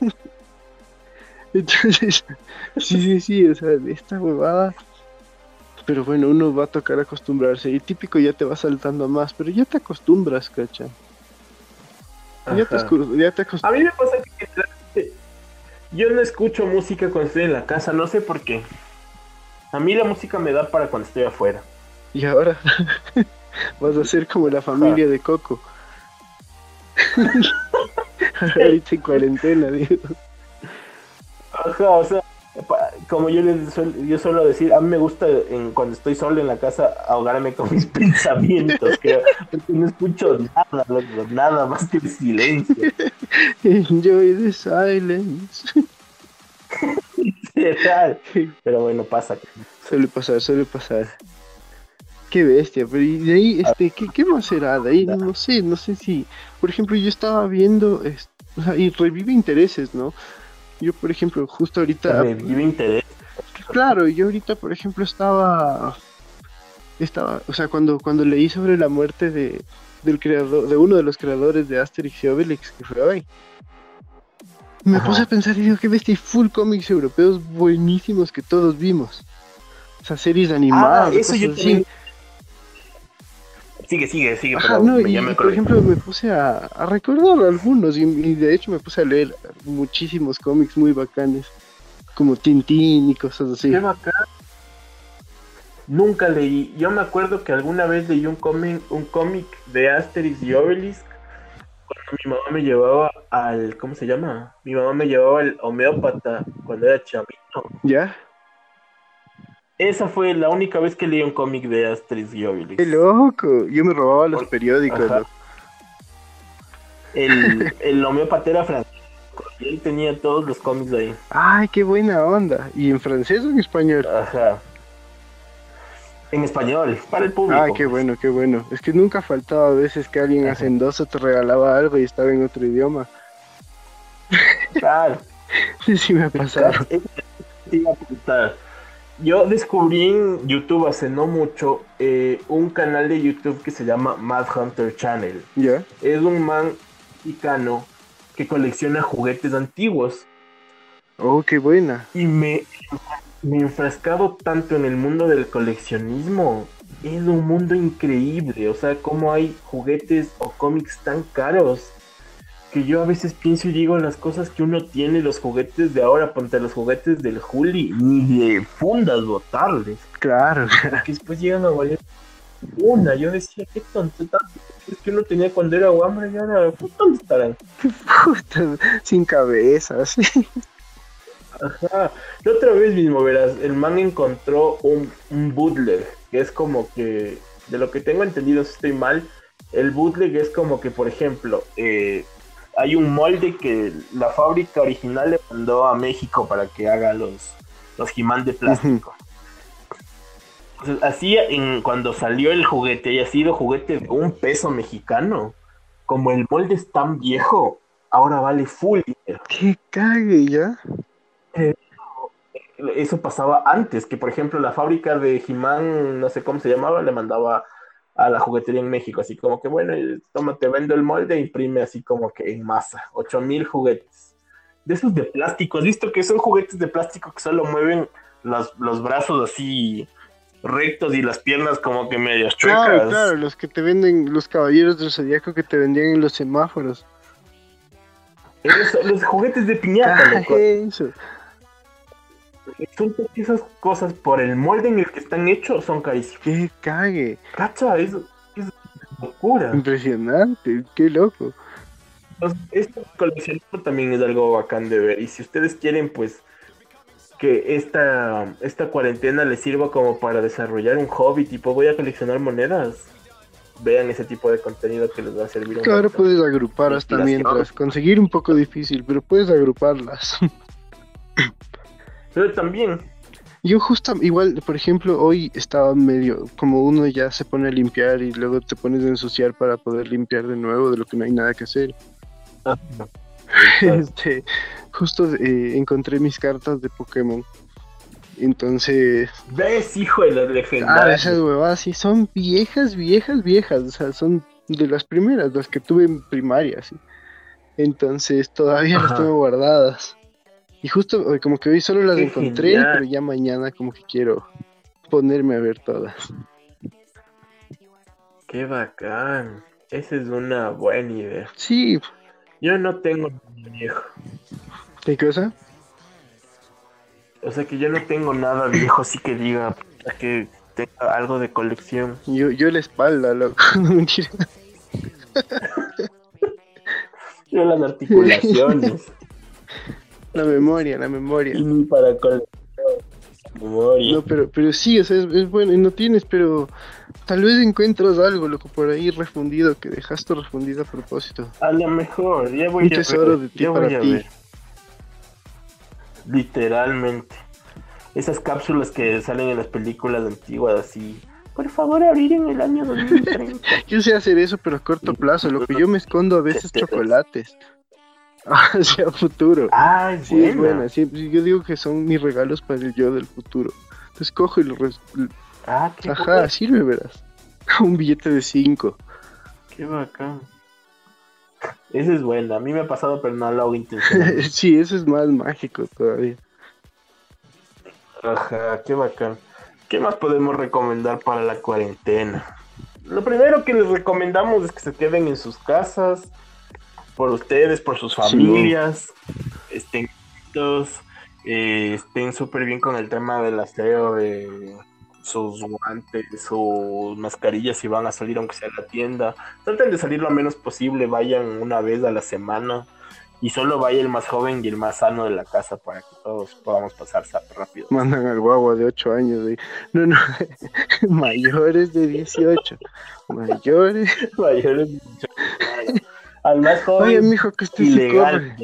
Entonces, sí, o sea, esta huevada... Pero bueno, uno va a tocar acostumbrarse, y típico ya te va saltando más, pero ya te acostumbras, cacha. Ya te, Ajá. ya te acostumbras. A mí me pasa que generalmente yo no escucho música cuando estoy en la casa, no sé por qué. A mí la música me da para cuando estoy afuera. Y ahora vas a ser como la familia de Coco. Ahorita en cuarentena, digo. Ajá, o sea, como yo suelo decir, a mí me gusta cuando estoy solo en la casa ahogarme con mis pensamientos, creo, porque no escucho nada, loco, nada más que el silencio. Enjoy the silence. Literal. Pero bueno, pasa. Suele pasar, suele pasar. Qué bestia, pero y de ahí, ¿qué más será? De ahí, no sé, no sé si, por ejemplo, yo estaba viendo, o sea, y revive intereses, ¿no? Yo, por ejemplo, justo ahorita, Revive interés. claro, yo ahorita, por ejemplo, o sea, cuando leí sobre la muerte del creador, de uno de los creadores de Asterix y Obelix, que fue hoy, me puse a Ajá. pensar y digo, qué bestia, y full cómics europeos buenísimos que todos vimos. O sea, series Ah, animadas, eso yo cosas así. también. Sigue, Ajá, pero no, ya me y, por acordé. ejemplo me puse a recordar algunos y de hecho me puse a leer muchísimos cómics muy bacanes, como Tintín y cosas así. Qué bacán. Nunca leí. Yo me acuerdo que alguna vez leí un cómic de Asterix y Obelix. Mi mamá me llevaba al, ¿cómo se llama? Mi mamá me llevaba al homeópata cuando era chamito. ¿Ya? Esa fue la única vez que leí un cómic de Asterix y ¡Qué Obelix. loco! Yo me robaba los periódicos, Ajá. loco. El homeópata era francés y él tenía todos los cómics ahí. ¡Ay, qué buena onda! ¿Y en francés o en español? Ajá. En español, para el ¡Ay, público, qué pues. bueno, qué bueno! Es que nunca faltaba a veces que alguien Ajá. hacendoso te regalaba algo y estaba en otro idioma. Claro. Sí, sí me ha pasado. Te iba a contar. Yo descubrí en YouTube hace no mucho un canal de YouTube que se llama Mad Hunter Channel. ¿Ya? Es un man mexicano que colecciona juguetes antiguos ¡Oh, qué buena! y me he enfrascado tanto en el mundo del coleccionismo. Es un mundo increíble, o sea, cómo hay juguetes o cómics tan caros que yo a veces pienso y digo las cosas que uno tiene, los juguetes de ahora, ponte los juguetes del Juli, ni de fundas botarles, Claro, porque después llegan a valer una. Yo decía, qué tonto, es que uno tenía cuando era hambre y ahora, pues, ¿dónde estarán? puta, sin cabezas. Ajá. La otra vez mismo, verás, el man encontró un bootleg, que es como que, de lo que tengo entendido, si estoy mal, el bootleg es como que, por ejemplo, hay un molde que la fábrica original le mandó a México para que haga los He-Man de Ujú. plástico. Entonces, así cuando salió el juguete, y ha sido juguete de $1 mexicano, como el molde es tan viejo, ahora vale full dinero. ¡Qué cague ya! Eso pasaba antes, que por ejemplo la fábrica de He-Man, no sé cómo se llamaba, le mandaba a la juguetería en México, así como que bueno, toma, te vendo el molde, imprime así como que en masa, 8,000 juguetes. De esos de plástico, ¿has visto que son juguetes de plástico que solo mueven los brazos así rectos y las piernas como que medias Claro, claro, chuecas? los que te venden, los caballeros del zodiaco que te vendían en los semáforos. Los juguetes de piñata, loco. Eso. Son esas cosas por el molde en el que están hechos, son carísimos. ¡Qué cague! Cacha, es locura. Impresionante, qué loco. Este coleccionismo también es algo bacán de ver. Y si ustedes quieren, pues, que esta cuarentena les sirva como para desarrollar un hobby, tipo, voy a coleccionar monedas, vean ese tipo de contenido que les va a servir un Claro, montón. puedes agrupar De hasta inspiración. mientras. Conseguir un poco difícil, pero puedes agruparlas. Pero también, Yo justo, igual, por ejemplo, hoy estaba medio, como uno ya se pone a limpiar y luego te pones a ensuciar para poder limpiar de nuevo de lo que no hay nada que hacer. ah, exacto. Este, justo encontré mis cartas de Pokémon. Entonces, ¿Ves, hijo de las esas legendarias? huevadas sí son viejas, viejas, viejas. O sea, son de las primeras, las que tuve en primaria, sí. Entonces, todavía las tengo Ajá. guardadas. Y justo como que hoy solo las Qué encontré, genial, pero ya mañana como que quiero ponerme a ver todas. qué bacán. Esa es una buena idea. Sí, Yo no tengo nada viejo. ¿qué cosa? O sea que yo no tengo nada viejo, así que diga que tenga algo de colección. Yo la espalda, loco, no mentira. Yo las articulaciones. La memoria, la Y memoria. ni para colección, memoria. No, pero sí, o sea, es bueno, y no tienes, pero tal vez encuentras algo, loco, por ahí refundido, que dejaste refundido a propósito. A lo mejor, Un tesoro de ti ya para voy a ti. ver. Literalmente. esas cápsulas que salen en las películas antiguas, así, por favor abrir en el año 2030. Yo sé hacer eso, pero a corto plazo. Lo que yo me escondo a veces chocolates. Hacia futuro. Ah, es Sí, es buena. buena. Sí, yo digo que son mis regalos para el yo del futuro. Entonces cojo y Ah, qué Ajá, bueno, sirve, verás. Un billete de 5. qué bacán. Esa es buena, a mí me ha pasado, pero no lo hago intencionalmente. Sí, eso es más mágico todavía. Ajá, qué bacán. ¿Qué más podemos recomendar para la cuarentena? Lo primero que les recomendamos es que se queden en sus casas, por ustedes, por sus Simón. familias, estén quietos, estén súper bien con el tema del aseo, de sus guantes, sus mascarillas si van a salir aunque sea a la tienda. Traten de salir lo menos posible, vayan una vez a la semana y solo vaya el más joven y el más sano de la casa para que todos podamos pasar rápido. Mandan al guagua de 8 años. No, no. Mayores de 18. Mayores. Mayores de 18 años. Al más Oye, joven mijo, que usted sí ilegal. corre.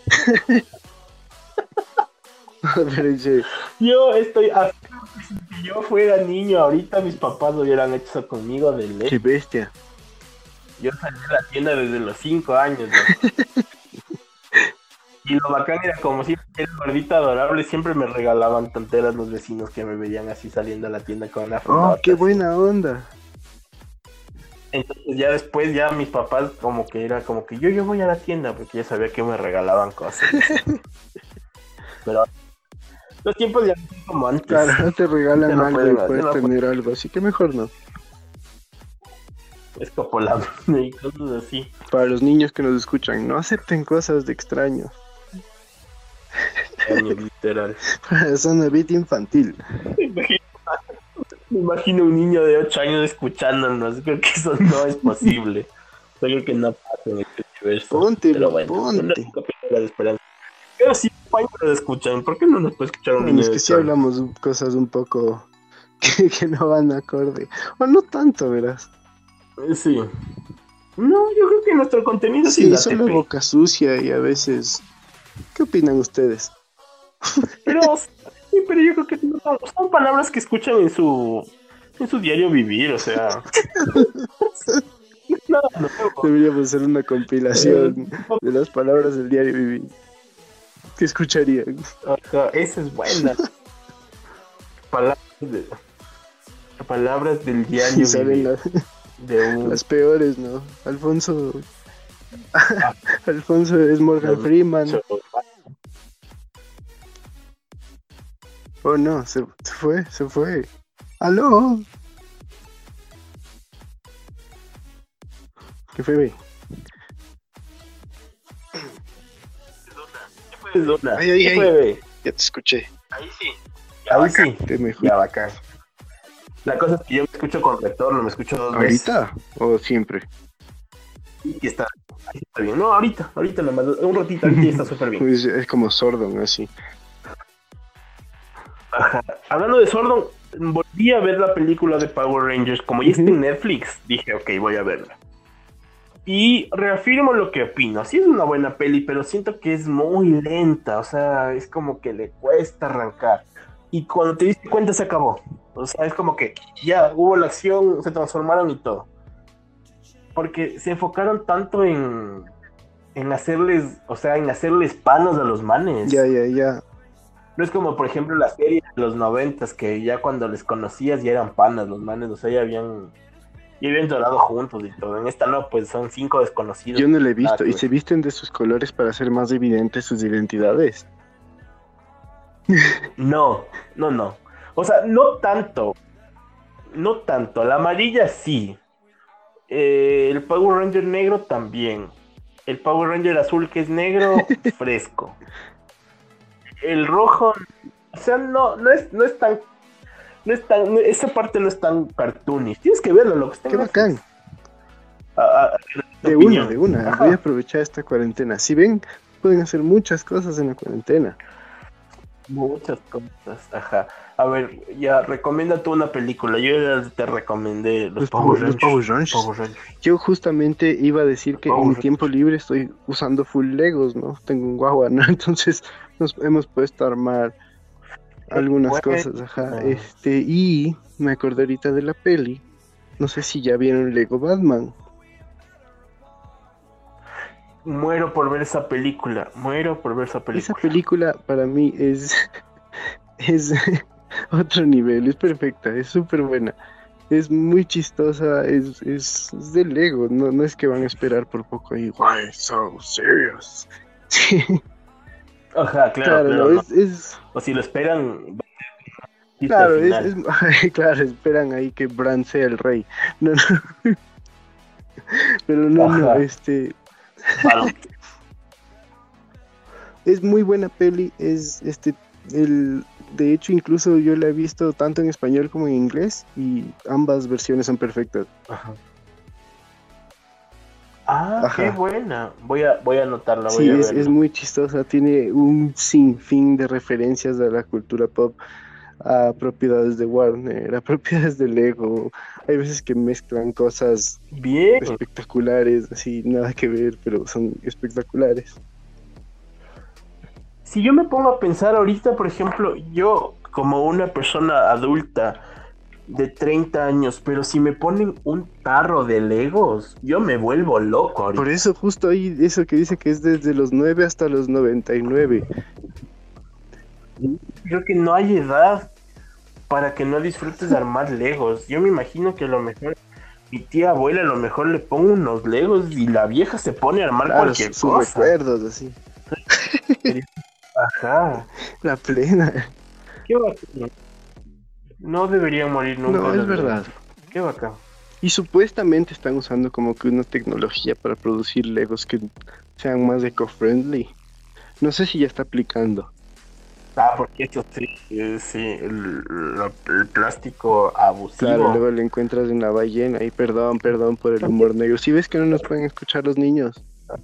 Pero dice, Yo estoy si yo fuera niño ahorita mis papás lo hubieran hecho eso conmigo de qué ley. bestia. Yo salí de la tienda desde los 5 años, ¿no? Y lo bacán era como siempre era gordita adorable, siempre me regalaban tonteras los vecinos que me veían así saliendo a la tienda con una Oh, fundota. qué Así. buena onda. Entonces ya después ya mis papás como que era como que yo voy a la tienda porque ya sabía que me regalaban cosas. Así. Pero los tiempos ya no son como antes. Claro, no te Ya regalan no algo pueden, y puedes ya no tener algo, así que mejor no. escapolable y cosas así. Para los niños que nos escuchan, no acepten cosas de extraños. Literal. Son una bit infantil. Me imagino un niño de 8 años escuchándonos. Creo que eso no es posible. Creo que no pasa en este universo. Ponte, Pero bueno, una ponte. capítulo de esperanza. Pero sí, paños nos escuchan. ¿Por qué no nos puede escuchar un Bueno, niño es de que sí 8 años? hablamos cosas un poco que no van acorde. O no tanto, verás. Sí. No, yo creo que nuestro contenido sí Sí, da solo TP. boca sucia y a veces... ¿Qué opinan ustedes? Pero, sí, pero yo creo que son palabras que escuchan en su diario vivir. O sea, nada nuevo. Deberíamos hacer una compilación de las palabras del diario vivir. ¿Qué escucharían? Esa es buena. Palabras, palabras del Y diario salen vivir. De un... las peores, ¿no? Alfonso es Morgan Freeman. Oh no, se fue. ¡Aló! ¿Qué fue, ve? Ay, ay, ¿Qué ay. fue, ve? Ya te escuché. Ahí sí. Ahí sí. Te me fui. Ya bacán. La cosa es que yo me escucho con retorno, me escucho 2 veces. ¿Ahorita? ¿O siempre? Y está, ahí está bien. No, ahorita nomás, un ratito, ahorita ya está súper bien. Es como Sordon, así. Ajá. Hablando de Sordon, volví a ver la película de Power Rangers. Como ya está en Netflix, dije, ok, voy a verla. Y reafirmo lo que opino. Sí es una buena peli, pero siento que es muy lenta. O sea, es como que le cuesta arrancar. Y cuando te diste cuenta se acabó. O sea, es como que ya hubo la acción, se transformaron y todo. Porque se enfocaron tanto en hacerles, o sea, en hacerles panos a los manes. Ya. No es como, por ejemplo, las series de los 90s, que ya cuando les conocías ya eran panas los manes, o sea, ya habían llorado juntos y todo. En esta no, pues son 5 desconocidos. Yo no la he Nada visto. que ¿Y ver. se visten de sus colores para hacer más evidentes sus identidades? No. O sea, no tanto. La amarilla sí. El Power Ranger negro también. El Power Ranger azul que es negro, fresco. El rojo, o sea, no es tan, esa parte no es tan cartoonish. Tienes que verlo, lo que está en ¡Qué Netflix. bacán! Tu De opinión. una. Ajá. Voy a aprovechar esta cuarentena. Si ven, pueden hacer muchas cosas en la cuarentena. Muchas cosas, ajá. A ver, ya, recomienda tú una película. Yo ya te recomendé los Power Rangers. Power Rangers. Yo justamente iba a decir que en mi tiempo libre estoy usando full Legos, ¿no? Tengo un guagua, ¿no? Entonces hemos puesto a armar algunas Bueno, cosas, ajá. Y me acordé ahorita de la peli. No sé si ya vieron Lego Batman. muero por ver esa película. Muero por ver esa Esa película. película para mí es otro nivel, es perfecta, es súper buena. Es muy chistosa, es de Lego, no es que van a esperar por poco ahí. Why so serious? Sí, Ajá, claro, claro, no, claro, no. es O si lo esperan, chiste al claro, final. claro, esperan ahí que Bran sea el rey. No, no, pero no, Ajá. Vale. es muy buena peli, de hecho incluso yo la he visto tanto en español como en inglés y ambas versiones son perfectas. Ajá. Ah, qué Ajá. buena. Voy a anotarla, voy Sí, a es verla. muy chistosa, tiene un sinfín de referencias a la cultura pop, a propiedades de Warner, a propiedades de Lego. Hay veces que mezclan cosas Bien. espectaculares, así, nada que ver, pero son espectaculares. Si yo me pongo a pensar ahorita, por ejemplo, yo como una persona adulta de 30 años, pero si me ponen un tarro de Legos, yo me vuelvo loco Por ahorita. eso justo ahí, eso que dice que es desde los 9 hasta los 99. Creo que no hay edad para que no disfrutes de armar Legos. Yo me imagino que a lo mejor mi tía abuela a lo mejor le pongo unos Legos y la vieja se pone a armar Claro, cualquier sus cosa. recuerdos, así. Ajá, La plena. qué bacán. No deberían morir nunca No, es los verdad. Legos. Qué bacán. Y supuestamente están usando como que una tecnología para producir Legos que sean más eco-friendly. No sé si ya está aplicando. Ah, porque eso sí, sí, el plástico Claro, abusivo luego le encuentras en la ballena y perdón por el humor negro. Si ves que no nos pueden escuchar los niños.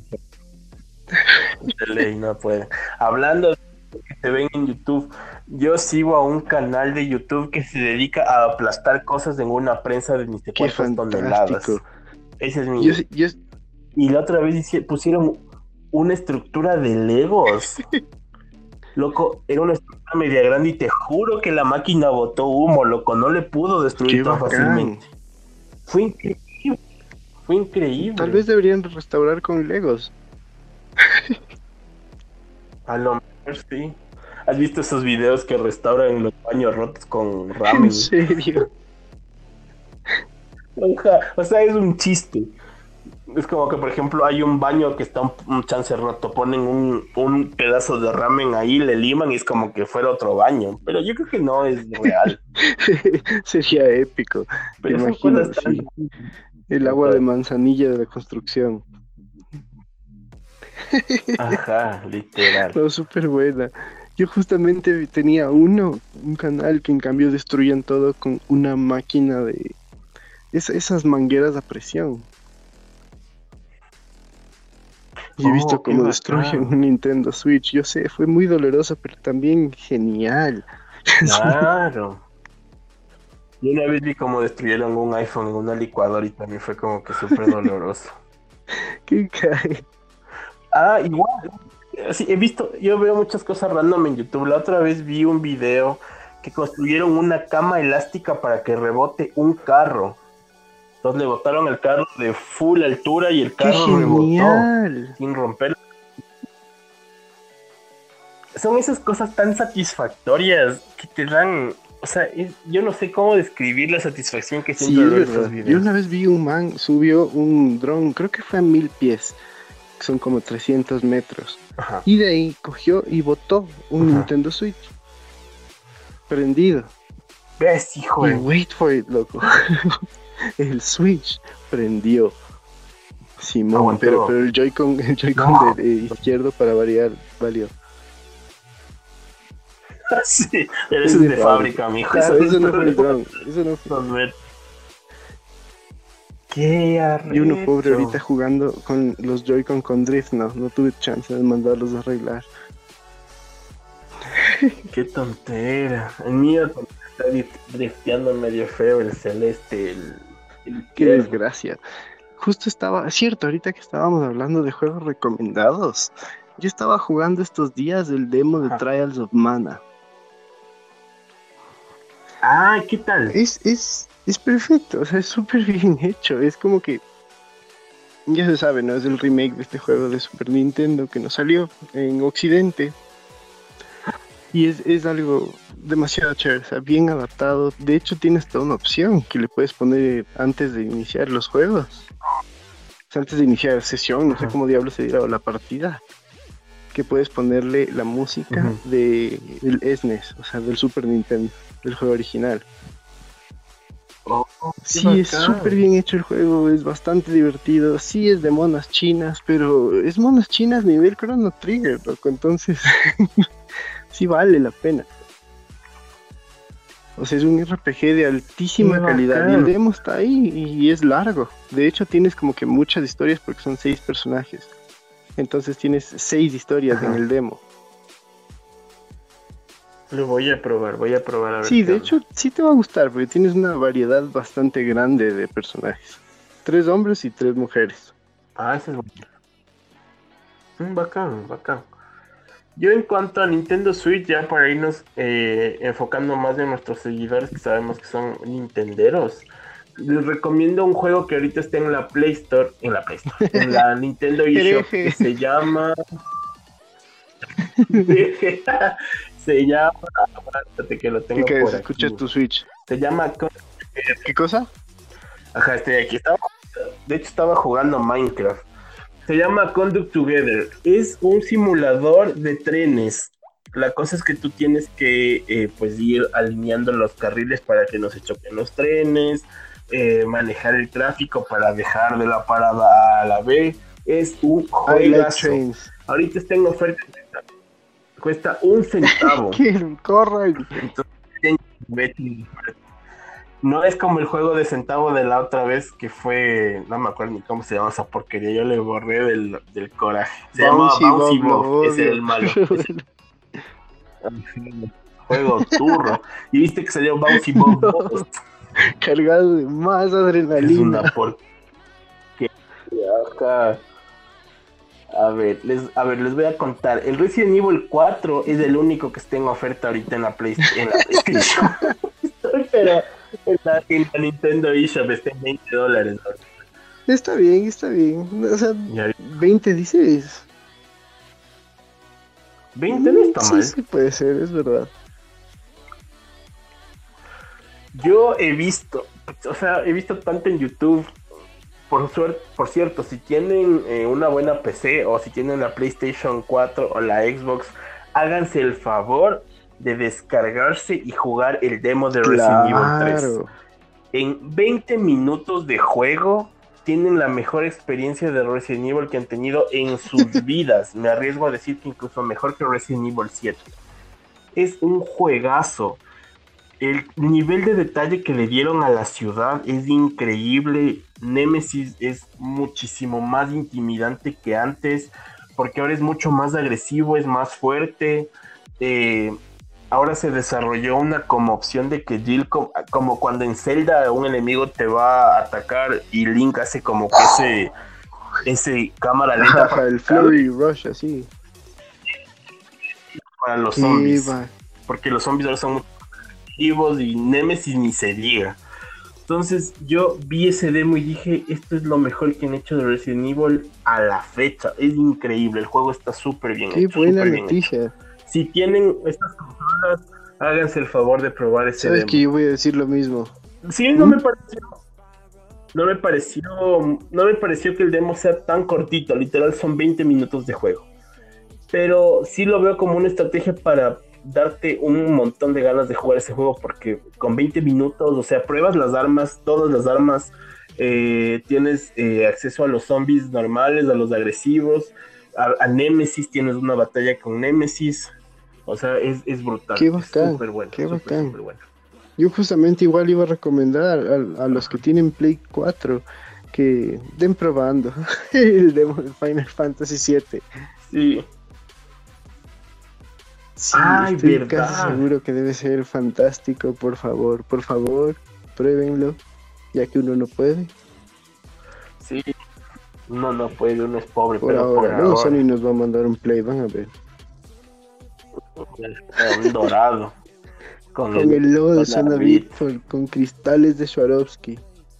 de ley no puede. Hablando de que se ven en YouTube, yo sigo a un canal de YouTube que se dedica a aplastar cosas en una prensa de ni sé Qué cuántas toneladas. fantástico. Ese es Yo, mi. sí- yo, Y la otra vez pusieron una estructura de Legos. Loco, era una estructura media grande y te juro que la máquina botó humo, loco, no le pudo destruir qué tan bacán. fácilmente. Fue increíble, fue Tal increíble. vez deberían restaurar con Legos. A lo mejor sí. ¿Has visto esos videos que restauran los baños rotos con En ramen? serio. O sea, es un chiste. Es como que, por ejemplo, hay un baño que está un chance roto, ponen un pedazo de ramen ahí, le liman y es como que fuera otro baño. Pero yo creo que no es real. Sería épico. Te Pero son imagino, cosas tan... sí. El agua de manzanilla de la construcción. Ajá, literal. No, súper buena. Yo justamente tenía un canal que en cambio destruían todo con una máquina de esas mangueras a presión. Y he visto Oh, qué cómo destruyen bacán. un Nintendo Switch. Yo sé, fue muy doloroso, pero también genial. Claro. Yo una vez vi cómo destruyeron un iPhone en una licuadora y también fue como que súper doloroso. ¿Qué cae? Ah, igual. Sí, he visto, yo veo muchas cosas random en YouTube. La otra vez vi un video que construyeron una cama elástica para que rebote un carro. Entonces le botaron el carro de full altura y el ¡Qué carro rebotó genial! sin romper. Son esas cosas tan satisfactorias que te dan, o sea, yo no sé cómo describir la satisfacción que siento Sí, al es ver estos verdad. Yo videos. una vez vi un man, subió un dron, creo que fue a 1000 pies, que son como 300 metros. Ajá, Y de ahí cogió y botó un ajá. Nintendo Switch prendido. ¿Ves, hijo Y de... wait for it, loco. El Switch prendió. Simón, pero Aguantó. el Joy-Con No, de izquierdo para variar valió. sí, pero Es eso es de de fábrica. fábrica, mijo. Claro, Eso no es eso no fue el problema dron. Eso no fue. de ver. Qué Y uno pobre ahorita arrecho. jugando con los Joy-Con con drift, no tuve chance de mandarlos a arreglar. Qué tontera. El mío está drifteando medio feo el celeste, el Qué izquierdo. desgracia. Justo estaba, es cierto, ahorita que estábamos hablando de juegos recomendados, yo estaba jugando estos días el demo de Ajá. Trials of Mana. Ah, ¿qué tal? Es perfecto, o sea, es súper bien hecho. Es como que, ya se sabe, ¿no? Es el remake de este juego de Super Nintendo que nos salió en Occidente. Y es algo demasiado chévere, o sea, bien adaptado. De hecho, tienes toda una opción que le puedes poner antes de iniciar los juegos. O sea, antes de iniciar sesión, no sé Ujú, cómo diablos se dirá, o la partida. Que puedes ponerle la música ujú. del SNES, o sea, del Super Nintendo, del juego original. Oh, qué Sí, es súper bacán. bien hecho el juego, es bastante divertido. Sí, es de monas chinas, pero es monas chinas nivel Chrono Trigger, loco. Entonces, sí vale la pena. O sea, es un RPG de Qué altísima calidad y el bacán. demo está ahí y es largo. De hecho, tienes como que muchas historias porque son 6 personajes. Entonces tienes 6 historias en Ajá. el demo. Lo voy a probar a ver Sí, qué de hecho, onda. sí te va a gustar porque tienes una variedad bastante grande de personajes. 3 hombres y 3 mujeres. Ah, ese es bueno. Bacán, bacán. Yo en cuanto a Nintendo Switch, ya para irnos enfocando más en nuestros seguidores que sabemos que son nintenderos, les recomiendo un juego que ahorita está en la Play Store, en la Nintendo eShop, que Hereje. se llama, se llama, espérate que lo ¿Qué tengo crees? por Escucha aquí, tu Switch. se llama, ¿Qué cosa? ajá, estoy aquí, de hecho estaba jugando Minecraft. Se llama Conduct Together. Es un simulador de trenes. La cosa es que tú tienes que pues ir alineando los carriles para que no se choquen los trenes, manejar el tráfico para dejar de la parada A a la B. Es un I like juegazo. trains. Ahorita está en oferta, cuesta un centavo. Que corran. Entonces, no es como el juego de centavo de la otra vez que fue, no me acuerdo ni cómo se llama esa porquería, yo le borré del coraje. Se llamaba Bouncy Bouncy Bob, lo Bob, ese era odio. el malo. Ese juego turro. Y viste que salió Bouncy Bob No, 2. cargado de más Es adrenalina. una porquería. Acá. A ver, les voy a contar. El Resident Evil 4 es el único que está en oferta ahorita en la PlayStation. Pero en la Nintendo eShop está en $20. Está bien, está bien. O sea, Ya, 20 dices. 20 no está Sí, mal. sí puede ser, es verdad. Yo he visto tanto en YouTube. Por cierto, si tienen una buena PC o si tienen la PlayStation 4 o la Xbox, háganse el favor de descargarse y jugar el demo de Resident Evil 3. Claro. En 20 minutos de juego tienen la mejor experiencia de Resident Evil que han tenido en sus vidas. Me arriesgo a decir que incluso mejor que Resident Evil 7. Es un juegazo. El nivel de detalle que le dieron a la ciudad es increíble. Nemesis es muchísimo más intimidante que antes, porque ahora es mucho más agresivo, es más fuerte. Eh, Ahora se desarrolló una como opción de que Jill, como cuando en Zelda un enemigo te va a atacar y Link hace como que ese cámara lenta Ajá, para el atacarlo Flurry Rush, así. para los Qué zombies, va. porque los zombies ahora son muy activos y Nemesis ni se diga. Entonces yo vi ese demo y dije, esto es lo mejor que han hecho de Resident Evil a la fecha. Es increíble, el juego está súper bien Qué hecho, buena súper bien hecho. noticia. Si tienen estas consolas, háganse el favor de probar ese Sabes que demo. yo voy a decir lo mismo. Sí, ¿Mm? no me pareció que el demo sea tan cortito, literal son 20 minutos de juego. Pero sí lo veo como una estrategia para darte un montón de ganas de jugar ese juego porque con 20 minutos, o sea, pruebas las armas, todas las armas, tienes acceso a los zombies normales, a los agresivos, a Nemesis, tienes una batalla con Nemesis, o sea, es brutal, Qué es bacán, súper bueno, qué súper, bacán. súper bueno. Yo justamente igual iba a recomendar a los que tienen Play 4 que den probando el demo de Final Fantasy 7. Sí, Sí, ay, estoy casi verdad, seguro que debe ser fantástico. Por favor, pruébenlo, ya que uno no puede. sí, uno no puede, uno es pobre, Por pero por ahora, luego Sony ahora, nos va a mandar un Play, van a ver. un dorado. Con el logo de Zona Beat. Beat, con cristales de Swarovski.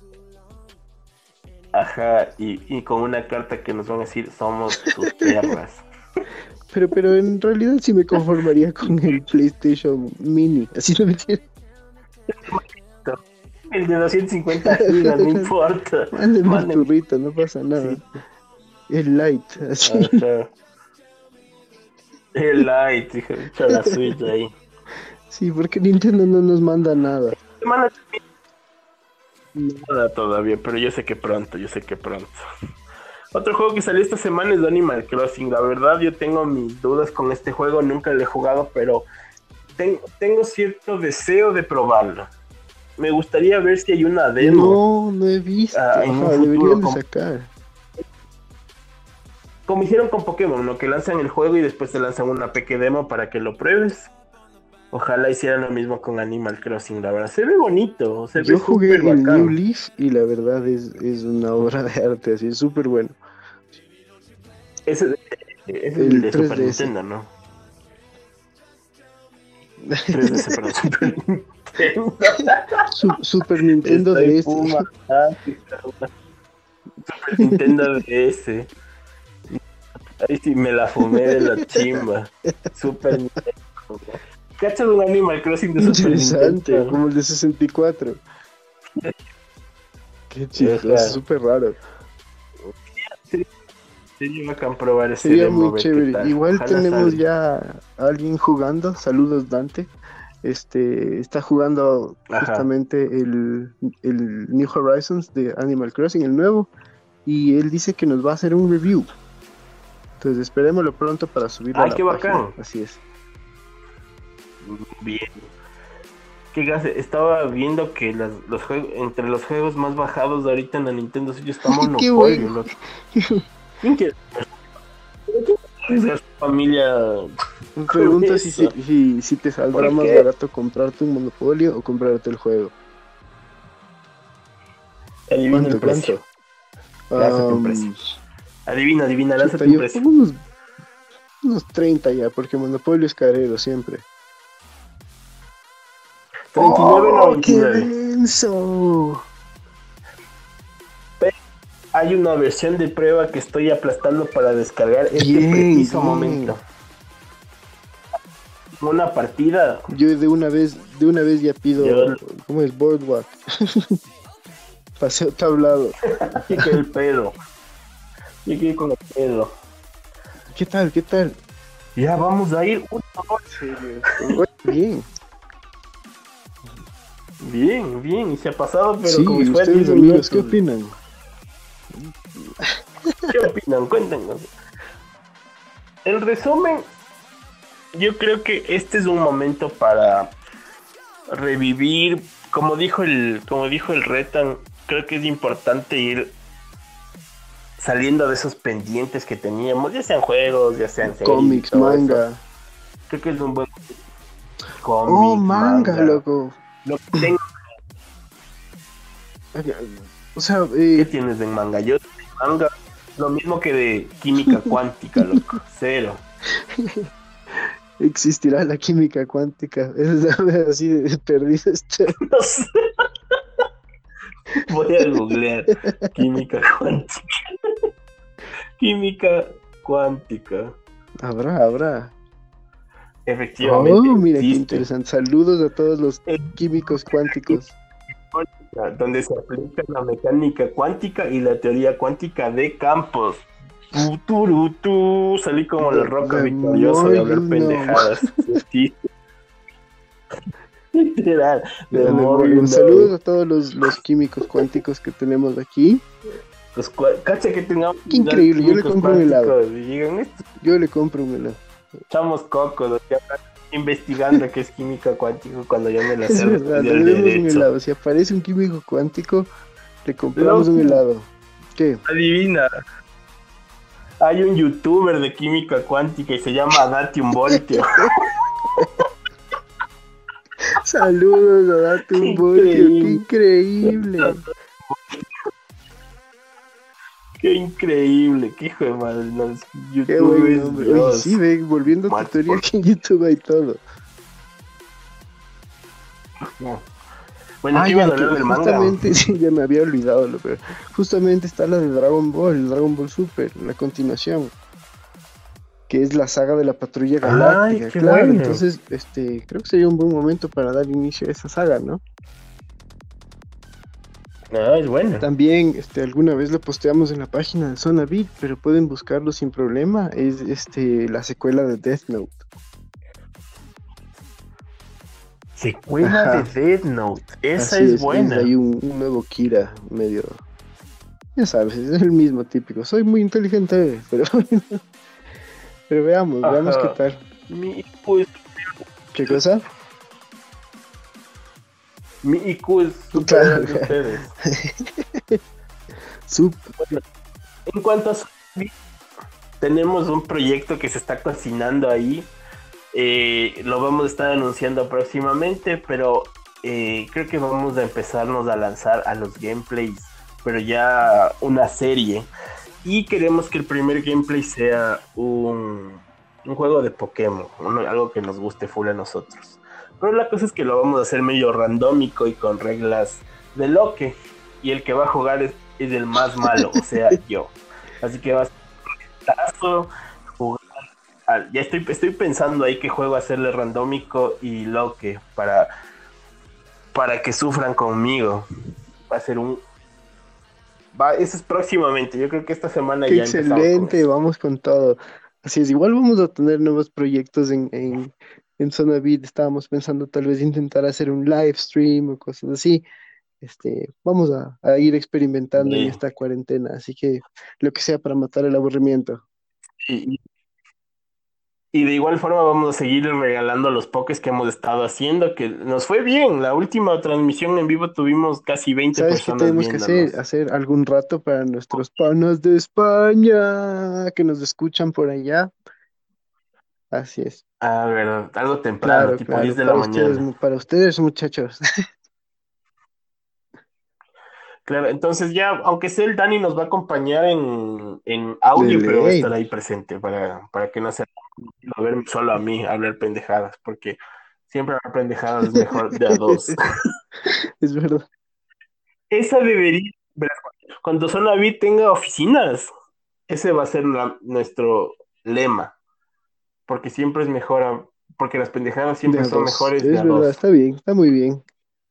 Ajá, y con una carta que nos van a decir, somos tus perras. Pero en realidad sí me conformaría con el PlayStation Mini. Así no me entiendes. El de 250 gigas, no importa. Mándeme el Mándenme. turrito, no pasa nada. Sí. El light, así. Ajá. El Lite, dije, echa la Switch ahí. Sí, porque Nintendo no nos manda nada. Semana nada todavía, pero yo sé que pronto. Otro juego que salió esta semana es Animal Crossing. La verdad, yo tengo mis dudas con este juego, nunca lo he jugado, pero tengo cierto deseo de probarlo. Me gustaría ver si hay una demo. No he visto. En un Ajá, futuro, deberían de como- sacar. Como hicieron con Pokémon, ¿no? Que lanzan el juego y después te lanzan una pequeña demo para que lo pruebes. Ojalá hicieran lo mismo con Animal Crossing, la verdad. Se ve bonito, se Yo ve jugué súper el New bacán. Leaf y la verdad es una obra de arte, así es súper bueno. Ese es el El de Super 3DS. Nintendo, ¿no? 3DS, perdón, Super Nintendo. Super Nintendo Estoy DS. Puma. Super Nintendo DS. Ahí sí me la fumé de la chimba. Super Nintendo. ¿Cachas un Animal Crossing de Super Interesante, Nintendo? como el de 64. Qué chistoso, Ajá. súper raro. Sería bacán probar ese Sería demo, muy ver qué chévere. tal. Igual Ojalá tenemos salga. ya a alguien jugando. Saludos, Dante. Está jugando Ajá. justamente el New Horizons de Animal Crossing, el nuevo. Y él dice que nos va a hacer un review. Entonces esperémoslo pronto para subirlo a Ay, la qué página. bacán. Así es. Bien. ¿Qué gas? Estaba viendo que los juegos, entre los juegos más bajados de ahorita en la Nintendo Switch está Qué Monopolio, bueno. loco. ¿Quién quiere arriesgar su familia? Me pregunto Con si, eso. si te saldrá ¿Por más qué? barato comprarte un Monopolio o comprarte el juego. Adivina el precio. Lánzate un precio. Adivina, Chuta, lánzate un yo precio. pongo unos 30 ya, porque Monopolio es carero siempre. 39.99. ¡Qué denso! Hay una versión de prueba que estoy aplastando para descargar este Bien, preciso bien. momento. Una partida. Yo de una vez ya pido, Yo- ¿cómo es? Boardwalk. Paseo tablado. ¿Qué que el pedo? ¿Qué que con el pedo? ¿Qué tal? ¿Qué tal? Ya vamos a ir. Bien. Bien, y se ha pasado, pero Sí, como si fuera ustedes 10 amigos, ¿qué minutos. opinan? ¿Qué opinan? Cuéntenos. En resumen, yo creo que este es un momento para revivir, como dijo el Retan, creo que es importante ir saliendo de esos pendientes que teníamos, ya sean juegos, ya sean series, Cómics, todo eso. manga. Creo que es un buen cómic, Oh, manga, loco. Lo que tengo, O sea, ¿qué tienes en manga? Yo de manga, lo mismo que de química cuántica, loco, cero. existirá la química cuántica. Es así de perdido este. No sé. Voy a googlear química cuántica. Química cuántica. Habrá. Efectivamente. Oh, mira qué existe. interesante. Saludos a todos los químicos cuánticos. Donde se aplica la mecánica cuántica y la teoría cuántica de campos. Salí como la roca victorioso de hablar no. pendejadas. Sí. Literal. De Memorial no. Saludos a todos los químicos cuánticos que tenemos aquí. Pues, cacha que tengamos. Qué increíble, yo le compro un helado. cuánticos y digan, estos Yo le compro un helado. chamos cocos, los que andan investigando qué es química cuántica cuando ya me la sé Es verdad, estudiar le demos un derecho. helado. Si aparece un químico cuántico, le compramos un helado. ¿Qué? Adivina. Hay un youtuber de química cuántica y se llama Date un Voltio. Saludos a Date un Voltio, qué increíble. Qué increíble, qué hijo de madre. Los Qué buen youtubers, nombre. Oye, Dios. sí, ve, volviendo a tu Muerto teoría por- que en YouTube hay todo. No. Bueno, te ibas a que hablar del manga. justamente, sí, ya me había olvidado, pero justamente está la de Dragon Ball Super, la continuación, que es la saga de la Patrulla Ay, Galáctica, qué claro, bueno. entonces, creo que sería un buen momento para dar inicio a esa saga, ¿no? Ah, es bueno. También, alguna vez lo posteamos en la página de Zona Beat, pero pueden buscarlo sin problema, es, la secuela de Death Note. Secuela de Ajá, Death Note. Esa así es es ahí buena. un nuevo Kira, medio, ya sabes, es el mismo típico, soy muy inteligente, pero, pero veamos qué Ajá. tal. Mi IQ es, ¿Qué cosa? mi IQ es superior Claro, al de ustedes. Sup, Bueno, en cuanto a zombies, tenemos un proyecto que se está cocinando ahí. Lo vamos a estar anunciando próximamente, pero creo que vamos a empezarnos a lanzar a los gameplays, pero ya una serie. Y queremos que el primer gameplay sea un juego de Pokémon, algo que nos guste full a nosotros. Pero la cosa es que lo vamos a hacer medio randómico y con reglas de loque. Y el que va a jugar es el más malo, o sea, yo. Así que va a ser un tazo, jugar ya estoy pensando ahí qué juego hacerle randómico y loque para que sufran conmigo. Va a ser eso es próximamente. Yo creo que esta semana qué ya empezamos con excelente, eso. vamos con todo. Así es, igual vamos a tener nuevos proyectos en Zona Beat, estábamos pensando tal vez intentar hacer un live stream o cosas así. Vamos a ir experimentando en Y, esta cuarentena, así que lo que sea para matar el aburrimiento. y, y de igual forma vamos a seguir regalando los pokés que hemos estado haciendo, que nos fue bien. La última transmisión en vivo tuvimos casi 20 ¿Sabes qué personas tenemos que hacer? viéndonos. Hacer algún rato para nuestros panas de España que nos escuchan por allá. Así es. A ver, algo temprano, Claro, tipo 10 claro, de la mañana. para ustedes, muchachos. Claro, entonces ya, aunque sea el Dani nos va a acompañar en De audio, pero va a estar ley. ahí presente para que no sea a verme solo a mí hablar pendejadas, porque siempre hablar pendejadas es mejor de a dos. Es verdad. Esa debería, verás, cuando Sonaví tenga oficinas, ese va a ser nuestro lema, porque siempre es mejor, porque las pendejadas De siempre a son dos. mejores de Es a verdad, dos. está bien, está muy bien.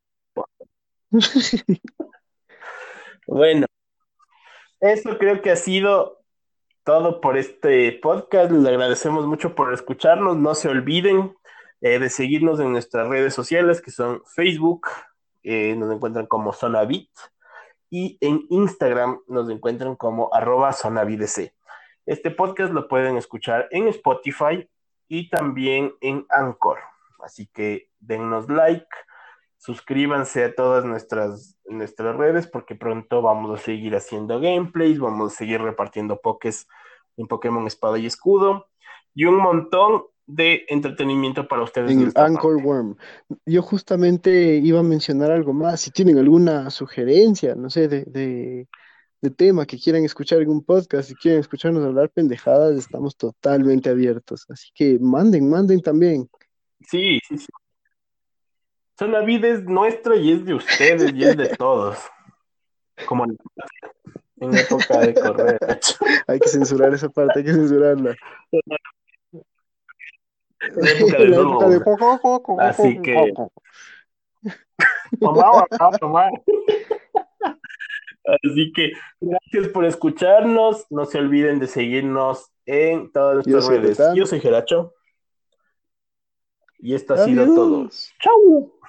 Bueno, eso creo que ha sido todo por este podcast. Les agradecemos mucho por escucharnos. No se olviden de seguirnos en nuestras redes sociales, que son Facebook, nos encuentran como Zonabit, y en Instagram nos encuentran como @zonabidc. Este podcast lo pueden escuchar en Spotify y también en Anchor. Así que dennos like, suscríbanse a todas nuestras redes porque pronto vamos a seguir haciendo gameplays, vamos a seguir repartiendo pokés en Pokémon Espada y Escudo y un montón de entretenimiento para ustedes de En esta Anchor parte. Worm. Yo justamente iba a mencionar algo más. Si tienen alguna sugerencia, no sé, de tema que quieran escuchar en un podcast, si quieren escucharnos hablar pendejadas, estamos totalmente abiertos. Así que manden también. Sí, sí, sí. La vida es nuestra y es de ustedes y es de todos, como en época de correr. Hay que censurar esa parte, hay que censurarla. En época En de la época de... Google. Así que, tomar. Así que gracias por escucharnos. No se olviden de seguirnos en todas Yo nuestras soy redes. Yo Retán. soy Geracho y esto ha sido todo. Adiós. ¡Chau!